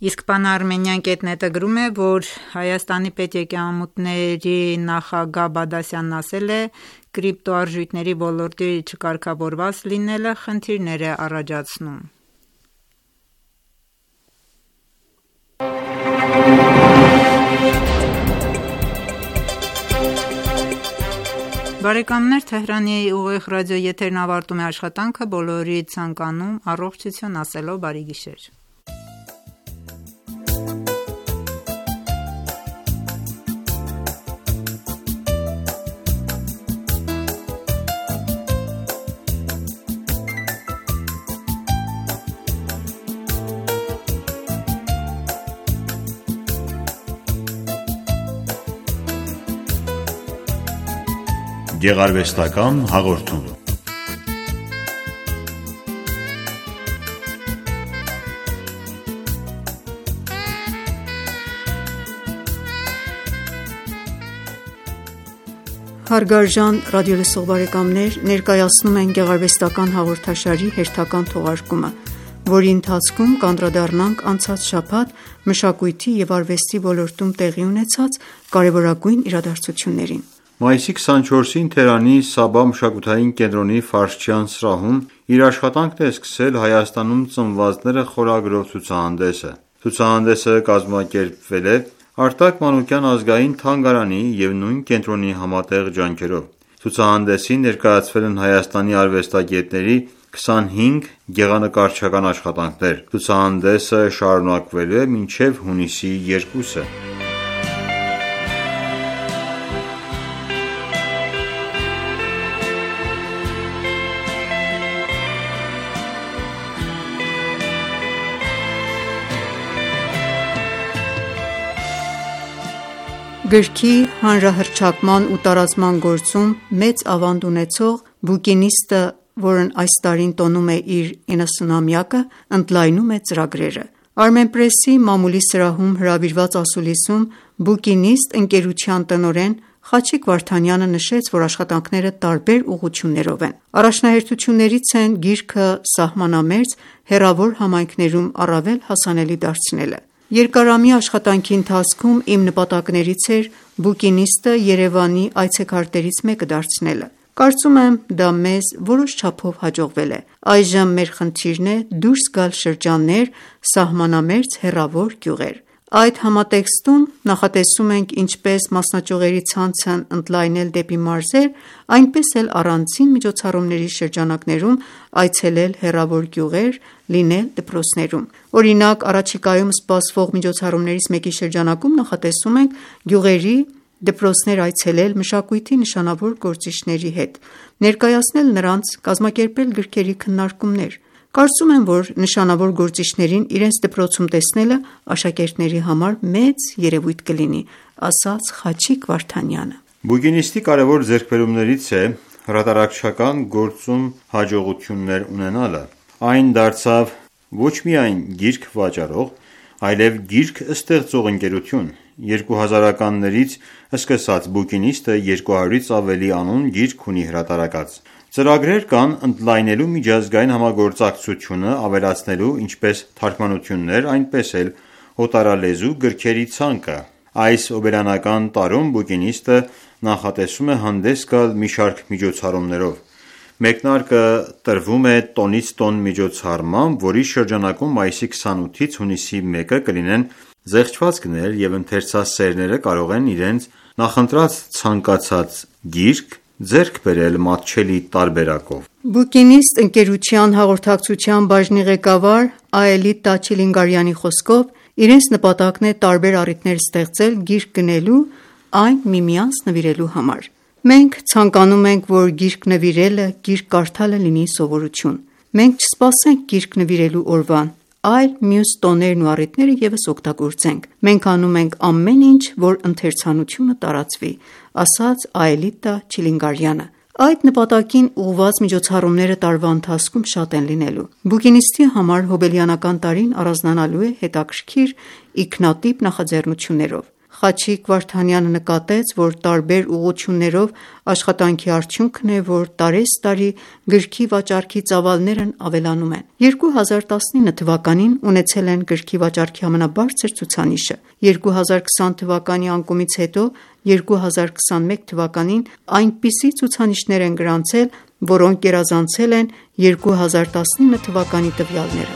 Իսկ Pan-Armenian.net-ը գրում է, որ Հայաստանի պետեկամուտների նախագահ Բադասյանն ասել է, կրիպտոարժույթների ոլորտի չկարգավորված լինելը խնդիրներ է առաջացնում։ Բարեկամներ, Թեհրանի ուղիղ ռադիոեթերն ավարտում է աշխատանքը, բոլորիդ ցանկանում առողջություն ասելով բարի գիշեր։ Գեղարվեստական հաղորդում։ Հարգարժան ռադիոլսող բարեկամներ, ներկայացնում են գեղարվեստական հաղորդաշարի հերթական թողարկումը, որի ընթացքում կանդրադառնանք անցած շաբաթ մշակույթի և արվեստի ոլորտում տեղի ունեցած կարևորագույն իրադարձություններին։ Մայիսի 24-ին Թեհրանի Սաբա մշակութային կենտրոնի Ֆարսչյան սրահում իր աշխատանքն է սկսել Հայաստանում ծնվածները խորագրով ցուցահանդեսը։ Ցուցահանդեսը կազմակերպվել է Արտակ Մանուկյան ազգային թանգարանի և նույն կենտրոնի համատեղ ջանքերով։ Ցուցահանդեսին ներկայացվել են Հայաստանի արվեստագետների 25 գեղանկարչական աշխատանքներ։ Ցուցահանդեսը շարունակվելու է մինչև հունիսի 2-ը։ Գրքի հանրահռչակման ու տարածման գործում մեծ ավանդ ունեցող բուկինիստը, որն այս տարին տոնում է իր 90-ամյակը, ընդլայնում է ծրագրերը։ Armenpress-ի մամուլի սրահում հրավիրված ասուլիսում Բուկինիստ ընկերության տնօրեն Խաչիկ Վարդանյանը նշեց, որ աշխատանքները տարբեր ուղղություններով են։ Առաջնահերթություններից են գիրքը սահմանամերձ հեռավոր համայնքներում առավել հասանելի դարձնելը։ Երկարամյա աշխատանքի ընթացքում իմ նպատակներից էր բուկինիստը Երևանի այցեքարտերից մեկը դարձնելը։ Կարծում եմ, դա մեզ որոշ չափով հաջողվել է։ Այժմ մեր խնդիրն է դուրս գալ շրջաններ, սահմանամերձ հեռավոր գյուղեր։ Այդ համատեքստում նախատեսում ենք ինչպես մասնաճյուղերի ցանցն ընդլայնել դեպի մարզեր, այնպես էլ առանձին միջոցառումների շրջանակներում այցելել հեռավոր գյուղեր, լինել դպրոցներում։ Օրինակ, առաջիկայում սպասվող միջոցառումներից մեկի շրջանակում նախատեսում ենք գյուղերի դպրոցներ այցելել մշակույթի նշանավոր գործիչների հետ, ներկայացնել նրանց, կազմակերպել գրքերի քննարկումներ։ Կարծում եմ, որ նշանավոր գործիչներին իրենց դպրոցում տեսնելը աշակերտների համար մեծ երևույթ կլինի, ասաց Խաչիկ Վարդանյանը։ Բուկինիստի կարևոր ձեռքբերումներից է հրատարակչական գործում հաջողություններ ունենալը։ Այն դարձավ ոչ միայն գիրք վաճառող, այլև գիրք ստեղծող ընկերություն։ 2000-ականներից սկսած Բուկինիստը 200-ից ավելի անուն գիրք ունի հրատարակած։ Ծրագրեր կան ընդլայնելու միջազգային համագործակցությունը, ավելացնելու ինչպես թարգմանություններ, այնպես էլ օտարալեզու գրքերի ցանկը։ Այս օբելյանական տարում Բուկինիստը նախատեսում է հանդես գալ մի շարք միջոցառումներով։ Մեկնարկը տրվում է տոնից տոն միջոցառմամբ, որի շրջանակում մայիսի 28-ից հունիսի 1-ը կլինեն զեղչված գներ և ընթերցասերները կարող են իրենց նախընտրած ցանկացած գիրք ձեռք բերել մատչելի տարբերակով։ Բուկինիստ ընկերության հաղորդակցության բաժնի ղեկավար Աելիտա Չիլինգարյանի խոսքով, իրենց նպատակն է տարբեր առիթներ ստեղծել գիրք գնելու, այն միմյանց նվիրելու համար։ Մենք ցանկանում ենք, որ գիրք նվիրելը, գիրք կարդալը լինի սովորություն։ Մենք չսպասենք գիրք նվիրելու օրվան, այլ մյուս տոներն ու առիթները ևս օգտագործենք։ Մենք անում ենք ամեն ինչ, որ ընթերցանությունը տարածվի, ասաց Աելիտա Չիլինգարյանը։ Այդ նպատակին ուղղված միջոցառումները տարվա ընթացքում շատ են լինելու։ Բուկինիստի համար հոբելյանական տարին առանձնանալու է հետաքրքիր ինքնատիպ նախաձեռնություններով։ Խաչիկ Վարդանյանը նկատեց, որ տարբեր ուղղություններով աշխատանքի արդյունքն է, որ տարեցտարի գրքի վաճառքի ծավալներն ավելանում են։ 2019 թվականին ունեցել են գրքի վաճառքի ամենաբարձր ցուցանիշը։ 2020 թվականի անկումից հետո 2021 թվականին այնպիսի ցուցանիշներ են գրանցել, որոնք գերազանցել են 2019 թվականի տվյալները։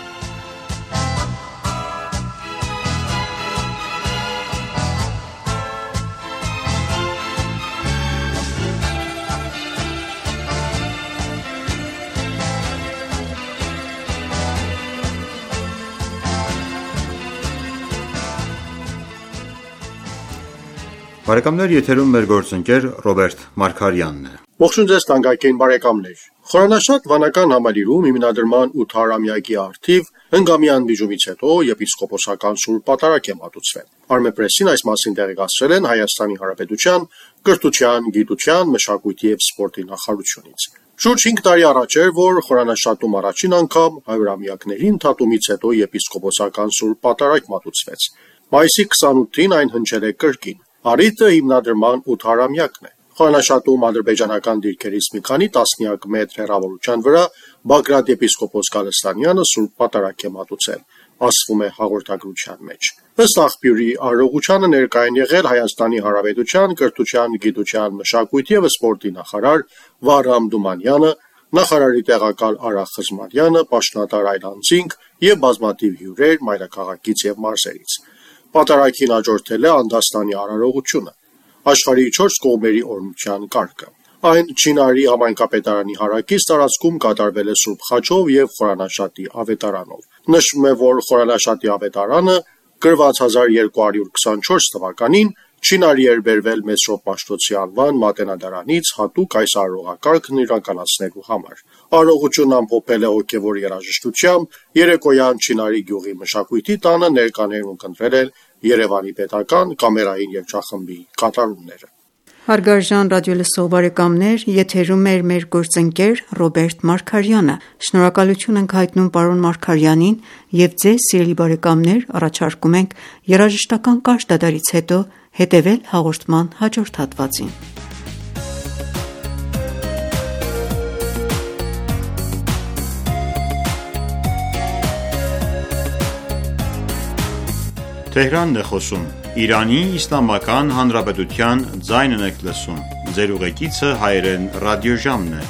Բարեկամներ, եթերում մեր գործընկեր Ռոբերտ Մարգարյանն է։ Ողջույն ձեզ թանկագին բարեկամներ։ Խորանաշատ վանական համալիրում հիմնադրման 800-ամյակի առթիվ հնգամյա միջումից հետո եպիսկոպոսական սուրբ պատարագ է մատուցվել։ Armepress-ին այս մասին տեղեկացրել են Հայաստանի Հանրապետության կրթության, գիտության, մշակույթի եւ սպորտի նախարարությունից։ Շուրջ 5 տարի առաջ էր, որ Խորանաշատում առաջին անգամ 100-ամյակների ընդհատումից հետո եպիսկոպոսական սուրբ պատարագ մատուցվեց։ Մայիսի 28-ին այն հնչել է կրկին։ Առիթը հիմնադրման 800-ամյակն է։ Խորանաշատում ադրբեջանական դիրքերից մի քանի տասնյակ մետր հեռավորության վրա Բագրատ եպիսկոպոս Գալստանյանը սուրբ պատարագ է մատուցել, ասվում է հաղորդագրության մեջ։ Ըստ աղբյուրի արարողությանը ներկա են եղել Հայաստանի Հանրապետության կրթության, գիտության, մշակույթի եւ սպորտի նախարար Վահրամ Դումանյանը, նախարարի տեղակալ Արա Խզմարյանը, պաշտոնատար Այլանդզինգ եւ բազմաթիվ հյուրեր մայրաքաղաքից եւ մարզերից։ Պատարագին հաջորդել է Անդաստանի արարողությունը, աշխարհի 4 կողմերի օրհնության կարգը։ Այն Չինարի համայնքապետարանի հարակից տարածքում կատարվել է Սուրբ Խաչով եւ Խորանաշատի ավետարանով։ Նշվում է, որ Խորանաշատի ավետարանը գրված 1224 թվականին Չինարի էր բերվել Մեսրոպ Մաշտոցի անվան մատենադարանից հատուկ այս արարողակարգն իրականացնելու համար։ Արարողությունն ամփոփել է հոգևոր երաժշտությամբ, երեկոյան Չինարի գյուղի մշակույթի տանը ներկաներն ընտրել են Երևանի պետական կամերային երգչախմբի կատարումները։ Հարգարժան ռադիոլսող բարեկամներ, եթերում է մեր գործընկեր Ռոբերտ Մարգարյանը։ Շնորհակալություն ենք հայտնում պարոն Մարգարյանին եւ ձեզ, սիրելի բարեկամներ, առաջարկում ենք երաժշտական կարճ դադարից հետո հետևել հաղորդման հաջորդ հատվածին։ Թեհրանն է խոսում Իրանի Իսլամական Հանրապետության ձայնն եք լսում։ Ձեր ուղեկիցը հայերեն ռադիոժամն է։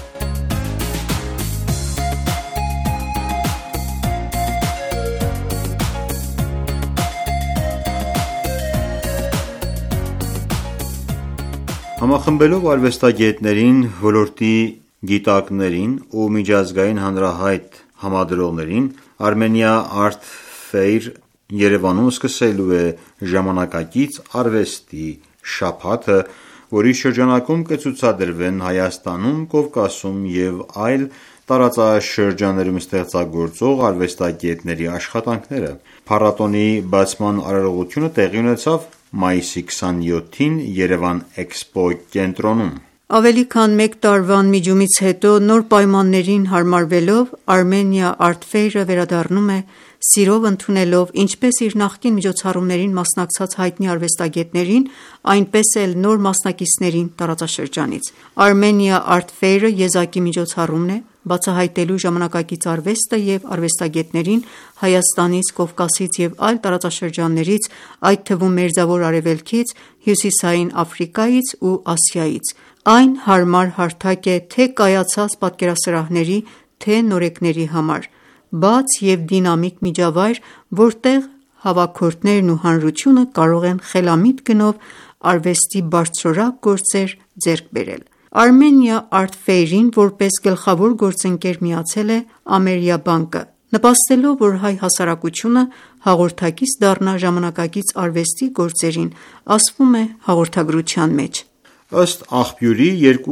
Համախմբելով արվեստագետներին, ոլորտի գիտակներին ու միջազգային հանրահայտ համադրողներին, Armenia Art Fair Երևանում սկսելու է ժամանակակից արվեստի շաբաթը, որի շրջանակում կցուցադրվեն Հայաստանում, Կովկասում և այլ տարածաշրջաններում ստեղծագործող արվեստագետների աշխատանքները։ Փառատոնի բացման արարողությունը տեղի ունեցավ մայիսի 27-ին Երևան Էքսպո կենտրոնում։ Ավելի քան մեկ տարվան միջումից հետո նոր պայմաններին հարմարվելով Armenia Art Fair-ը վերադառնում է, սիրով ընդունելով ինչպես իր նախկին միջոցառումներին մասնակցած հայտնի արվեստագետներին, այնպես էլ նոր մասնակիցներին տարածաշրջանից։ Armenia Art Fair-ը եզակի միջոցառումն է, բացահայտելու ժամանակակից արվեստը և արվեստագետներին Հայաստանից, Կովկասից և այլ տարածաշրջաններից, այդ թվում Մերձավոր Արևելքից, Հյուսիսային Աֆրիկայից ու Ասիայից։ Այն հարմար հարթակ է թե կայացած պատկերասրահների, թե նորեկների համար, բաց և դինամիկ միջավայր, որտեղ հավաքորդներն ու հանրությունը կարող են խելամիտ գնով արվեստի բարձրորակ գործեր ձեռք բերել։ Armenia Art Fair-ին որպես գլխավոր գործընկեր միացել է Ամերիաբանկը, նպաստելով, որ հայ հասարակությունը հաղորդակից դառնա ժամանակակից արվեստի գործերին, ասվում է հաղորդագրության մեջ։ Ըստ աղբյուրի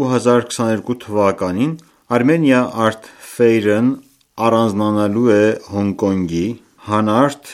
2022 թվականին Armenia Art Fair-ն առանձնանալու է Հոնկոնգի Հանարտ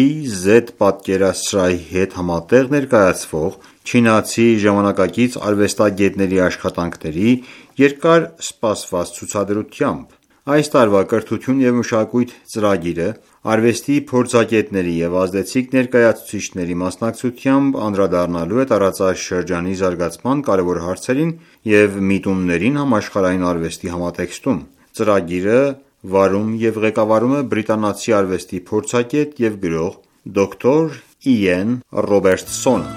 TZ պատկերասրահի հետ համատեղ ներկայացվող չինացի ժամանակակից արվեստագետների աշխատանքների երկար սպասված ցուցադրությամբ։ Այս տարվա կրթություն և մշակույթ ծրագիրը արվեստի փորձագետների և ազդեցիկ ներկայացուցիչների մասնակցությամբ անդրադառնալու է տարածաշրջանի զարգացման կարևոր հարցերին և միտումներին համաշխարհային արվեստի համատեքստում։ Ծրագիրը վարում և ղեկավարում է բրիտանացի արվեստի փորձագետ և գրող դոկտոր Իեն Ռոբերտսոնը։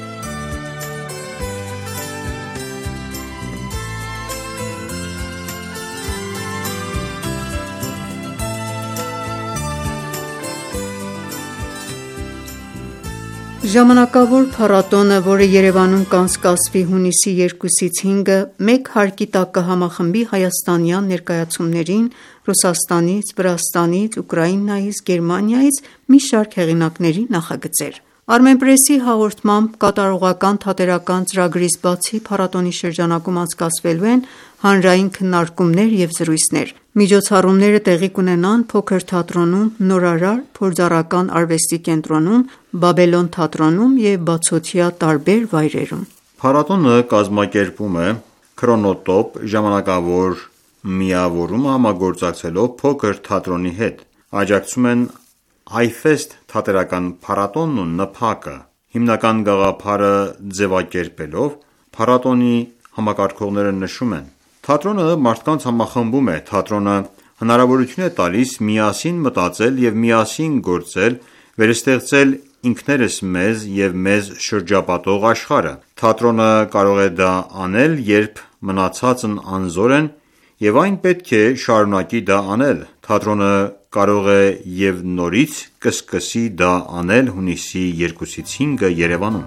Ժամանակավոր փառատոնը, որը Երևանում կանցկացվի հունիսի 2-ից 5-ը, մեկ հարկի տակ կհամախմբի հայաստանյան ներկայացումներին Ռուսաստանից, Վրաստանից, Ուկրաինայից, Գերմանիայից մի շարք հեղինակների նախագծեր։ Armenpress-ի հաղորդմամբ կատարողական թատերական ծրագրից բացի փառատոնի շրջանակում անցկացվելու են հանրային քննարկումներ և զրույցներ։ Միջոցառումները տեղի կունենան Փոքր թատրոնում, Նորարար փորձառական արվեստի կենտրոնում, Բաբելոն թատրոնում և բացօթյա տարբեր վայրերում։ Փառատոնը կազմակերպում է Քրոնոտոպ ժամանակավոր միավորումը համագործակցելով Փոքր թատրոնի հետ։ Աջակցում են Հայֆեսթ թատերական փառատոնն ու ՆՓԱԿ-ը։ Հիմնական գաղափարը ձևակերպելով փառատոնի համակարգողները նշում են. Թատրոնը մարդկանց համախմբում է, թատրոնը հնարավորություն է տալիս միասին մտածել և միասին գործել, վերստեղծել ինքներս մեզ և մեզ շրջապատող աշխարհը։ Թատրոնը կարող է դա անել, երբ մնացածն անզոր են, և այն պետք է շարունակի դա անել։ Թատրոնը կարող է և նորից կսկսի դա անել հունիսի 2-ից 5-ը Երևանում։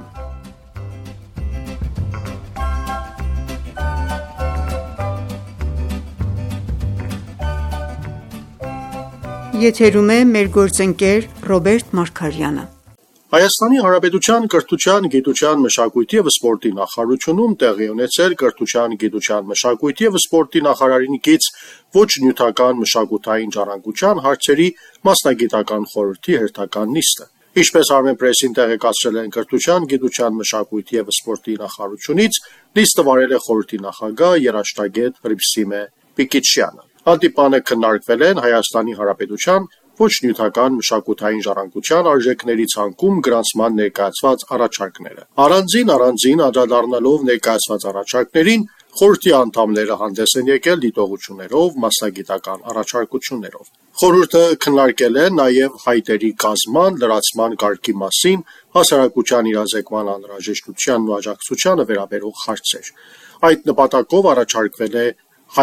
Եթերում է մեր գործընկեր Ռոբերտ Մարգարյանը։ Հայաստանի Հանրապետության կրթության, գիտության, մշակույթի և սպորտի նախարարությունում տեղի ունեցել կրթության, գիտության, մշակույթի և սպորտի նախարարին կից ոչ նյութական մշակութային ժառանգության հարցերի մասնագիտական խորհրդի հերթական նիստը։ Ինչպես Armenpress-ին տեղեկացրել են կրթության, գիտության, մշակույթի և սպորտի նախարարությունից, նիստը վարել է խորհրդի նախագահ, երաժշտագետ Հռիփսիմե Պիկիչյանը։ Հանդիպանը քննարկվել են Հայաստանի Հանրապետության ոչ նյութական մշակութային ժառանգության արժեքների ցանկում գրանցման ներկայացված առաջարկները։ Առանձին անդրադառնալով ներկայացված առաջարկներին, խորհրդի անդամները հանդես են եկել դիտողություններով, մասնագիտական առաջարկություններով։ Խորհուրդը քննարկել է նաև հայտերի կազման, լրացման կարգի մասին, հասարակության իրազեկման անհրաժեշտությանն ու աջակցությանը վերաբերող հարցեր։ Այդ նպատակով առաջարկվել է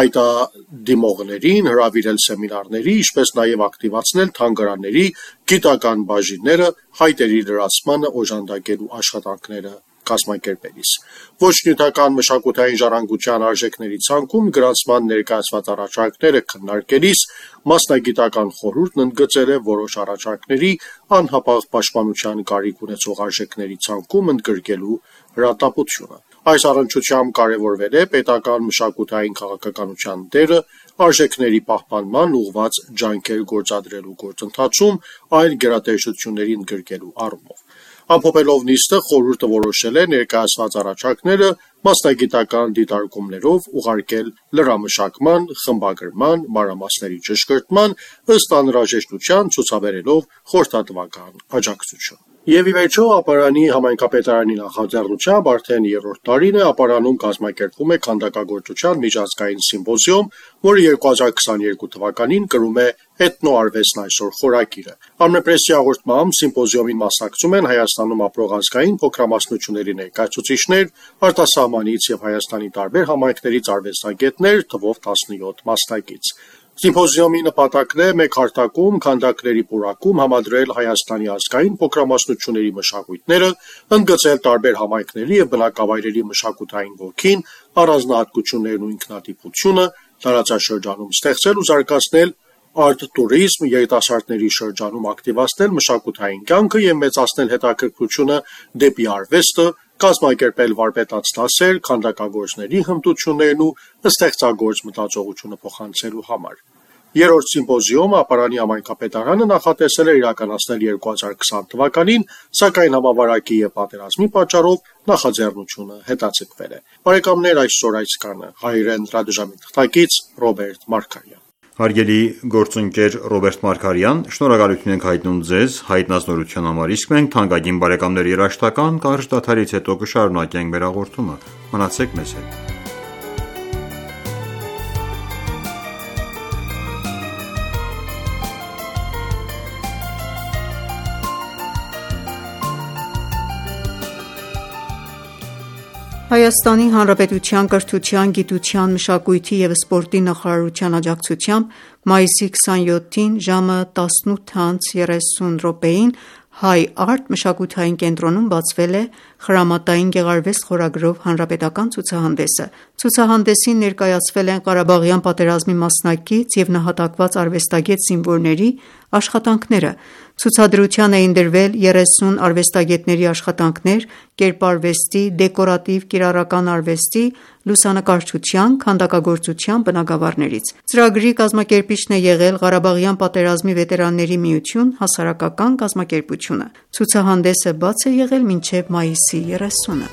հայտադիմողներին հրավիրել սեմինարների, ինչպես նաև ակտիվացնել թանգարանների գիտական բաժինները հայտերի լրացմանը օժանդակելու աշխատանքները կազմակերպելիս։ Ոչ նյութական մշակութային ժառանգության արժեքների ցանկում գրանցման ներկայացված առաջարկները քննարկելիս մասնագիտական խորհուրդն ընդգծել է որոշ առաջարկների անհապաղ պաշտպանության կարիք ունեցող արժեքների ցանկում ընդգրկելու հրատապությունը։ Այս առնչությամբ կարևորվել է պետական մշակութային քաղաքականության դերը արժեքների պահպանման ուղղված ջանքեր գործադրելու գործընթացում այլ գերատեսչությունների ընդգրկելու առումով։ Ամփոփելով նիստը, խորհուրդը որոշել է ներկայացված առաջարկները մասնագիտական դիտարկումներով ուղարկել լրամշակման, խմբագրման, մանրամասների ճշգրտման, ըստ անհրաժեշտության ցուցաբերելով խորհրդատվական աջակցություն։ Եվ ի վերջո, Ապարանի համայնքապետարանի նախաձեռնությամբ արդեն երրորդ տարին է Ապարանում կազմակերպվում է քանդակագործության միջազգային սիմպոզիում, որը 2022 թվականին կրում է Էթնոարվեստն այսօր խորագիրը։ Armenpress-ի հաղորդմամբ սիմպոզիումին մասնակցում են Հայաստանում ապրող ազգային փոքրամասնությունների ներկայացուցիչներ, արտասահմանից և Հայաստանի տարբեր համայնքներից արվեստագետներ, թվով 17 մասնակից։ Սիմպոզիումի նպատակն է մեկ հարթակում քանդակների պուրակում համադրել Հայաստանի ազգային փոքրամասնությունների մշակույթները, ընդգծել տարբեր համայնքների և բնակավայրերի մշակութային ոգին, առանձնահատկություններն ու ինքնատիպությունը, տարածաշրջանում ստեղծել ու զարգացնել արտ-տուրիզմ, երիտասարդների շրջանում ակտիվացնել մշակութային կյանքը և մեծացնել հետաքրքրությունը դեպի արվեստը, կազմակերպել վարպետաց դասեր քանդակագործների հմտություններն ու ստեղծագործ մտածողությունը փոխանցելու համար։ Երրորդ սիմպոզիումը Ապարանի համայնքապետարանը նախատեսել էր իրականացնել 2020 թվականին, սակայն համավարակի և պատերազմի պատճառով նախաձեռնությունը հետաձգվել է։ Բարեկամներ, այսօր այս կանը հայրեն ռադիոժամի թղթակից Ռոբերտ Մարգարյան։ Հարգելի գործընկեր Ռոբերտ Մարգարյան, շնորհակալություն ենք հայտնում ձեզ հայտնածնորության համար, իսկ մենք թանկագին բարեկամներ երաժշտական կարճ դադարից հետո կշարունակենք մեր հաղորդումը։ Մնացեք մեզ հետ։ Հայաստանի Հանրապետության կրթության, գիտության, մշակույթի և սպորտի նախարարության աջակցությամբ մայիսի 27-ին ժամը 18:30-ին Հայ Արտ մշակութային կենտրոնում բացվել է «Խրամատային գեղարվեստ» խորագրով հանրապետական ցուցահանդեսը։ Ցուցահանդեսին ներկայացվել են Ղարաբաղյան պատերազմի մասնակից և նահատակված արվեստագետ զինվորների աշխատանքները։ Ցուցադրության էին դրվել 30 արվեստագետների աշխատանքներ կերպարվեստի, դեկորատիվ կիրառական արվեստի, լուսանկարչության, քանդակագործության բնագավառներից։ Ծրագրի կազմակերպիչն է եղել Ղարաբաղյան պատերազմի վետերանների միություն հասարակական կազմակերպությունը։ Ցուցահանդեսը բաց է եղել մինչև մայիսի 30-ը։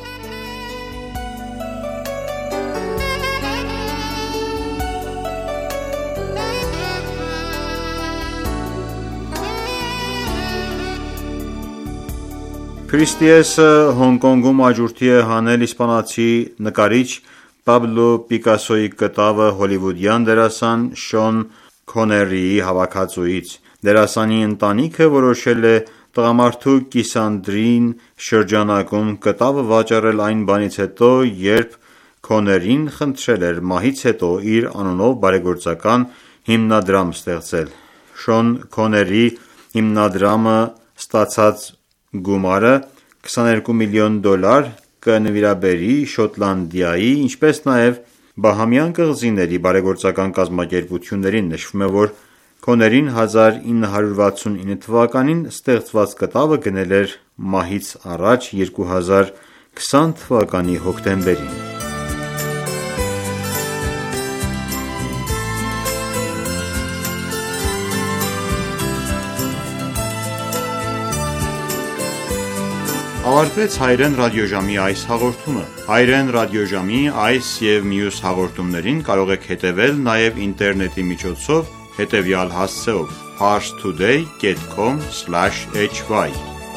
Քրիստիեսը Հոնկոնգում աճուրդի է հանել իսպանացի նկարիչ Պաբլո Պիկասոյի կտավը հոլիվուդյան դերասան Շոն Քոներիի հավաքածուից։ Դերասանի ընտանիքը որոշել է տղամարդու կիսանդրին շրջանակում կտավը վաճառել այն բանից հետո, երբ Քոներին խնդրել էր մահից հետո իր անունով բարեգործական հիմնադրամ ստեղծել։ Շոն Քոների հիմնադրամը ստացած գումարը $22 միլիոն կնվիրաբերի Շոտլանդիայի, ինչպես նաև Բահամյան կղզիների բարեգործական կազմակերպություններին։ Նշվում է, որ Քոներին 1969 թվականին ստեղծված կտավը գնել էր մահից առաջ 2020 թվականի հոկտեմբերին։ Ավարտվեց հայրեն ռադիոժամի այս հաղորդումը։ Հայրեն ռադիոժամի այս և մյուս հաղորդումներին կարող եք հետևել նաև ինտերնետի միջոցով հետևյալ հասցեով՝ parstoday.com/hy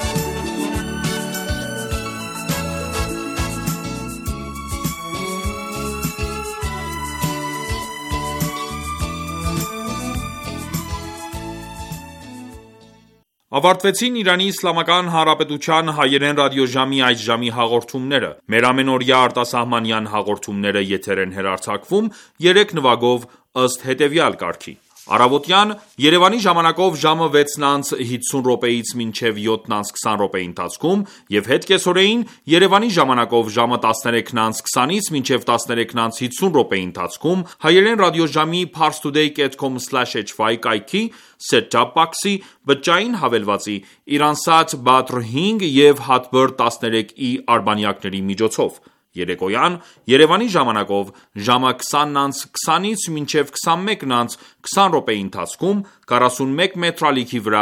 Ավարտվեցին Իրանի Իսլամական Հանրապետության հայերեն ռադիոժամի այս ժամի հաղորդումները։ Մեր ամենօրյա արտասահմանյան հաղորդումները եթեր են հեռարձակվում 3 նվագով ըստ հետևյալ կարգի։ Առավոտյան Երևանի ժամանակով ժամը 6:50-ից մինչև 7:20 ընթացքում եւ հետ կեսօրեին Երևանի ժամանակով ժամը 13:20-ից մինչև 13:50 ընթացքում հայերեն ռադիոժամի parstoday.com/hy կայքի set-top box-ի, բջջային հավելվածի, Iransat Badr 5 և Hotbird 13i արբանյակների միջոցով։ Երեկոյան Երևանի ժամանակով ժամը 20:20-ից մինչև 21:20 ընթացքում 41 մետրալիքի վրա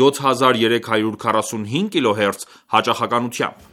7345 kHz հաճախականությամբ։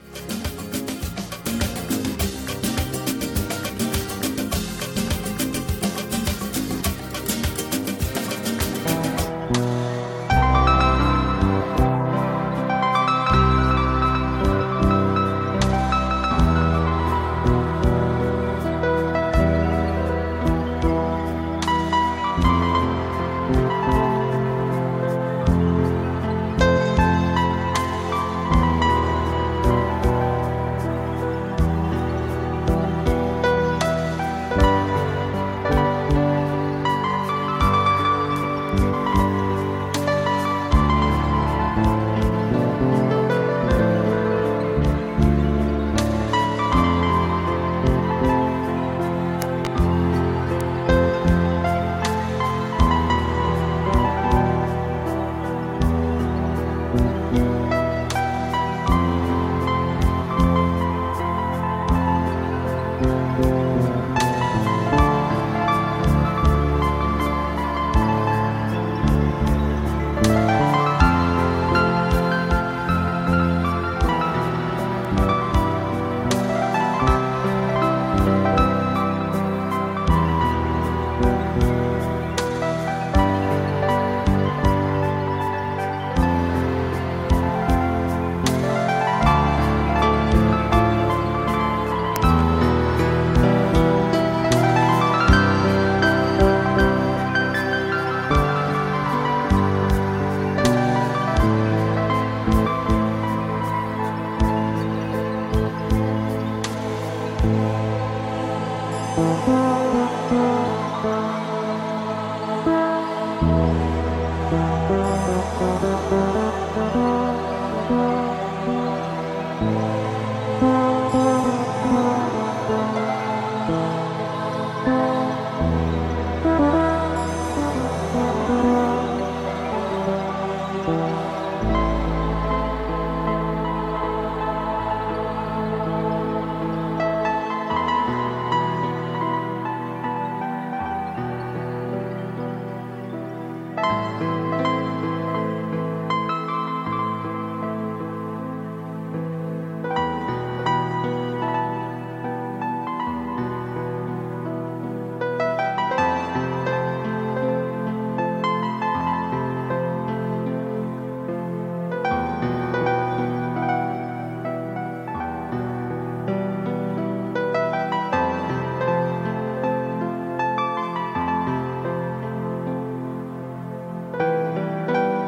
Ողջույն։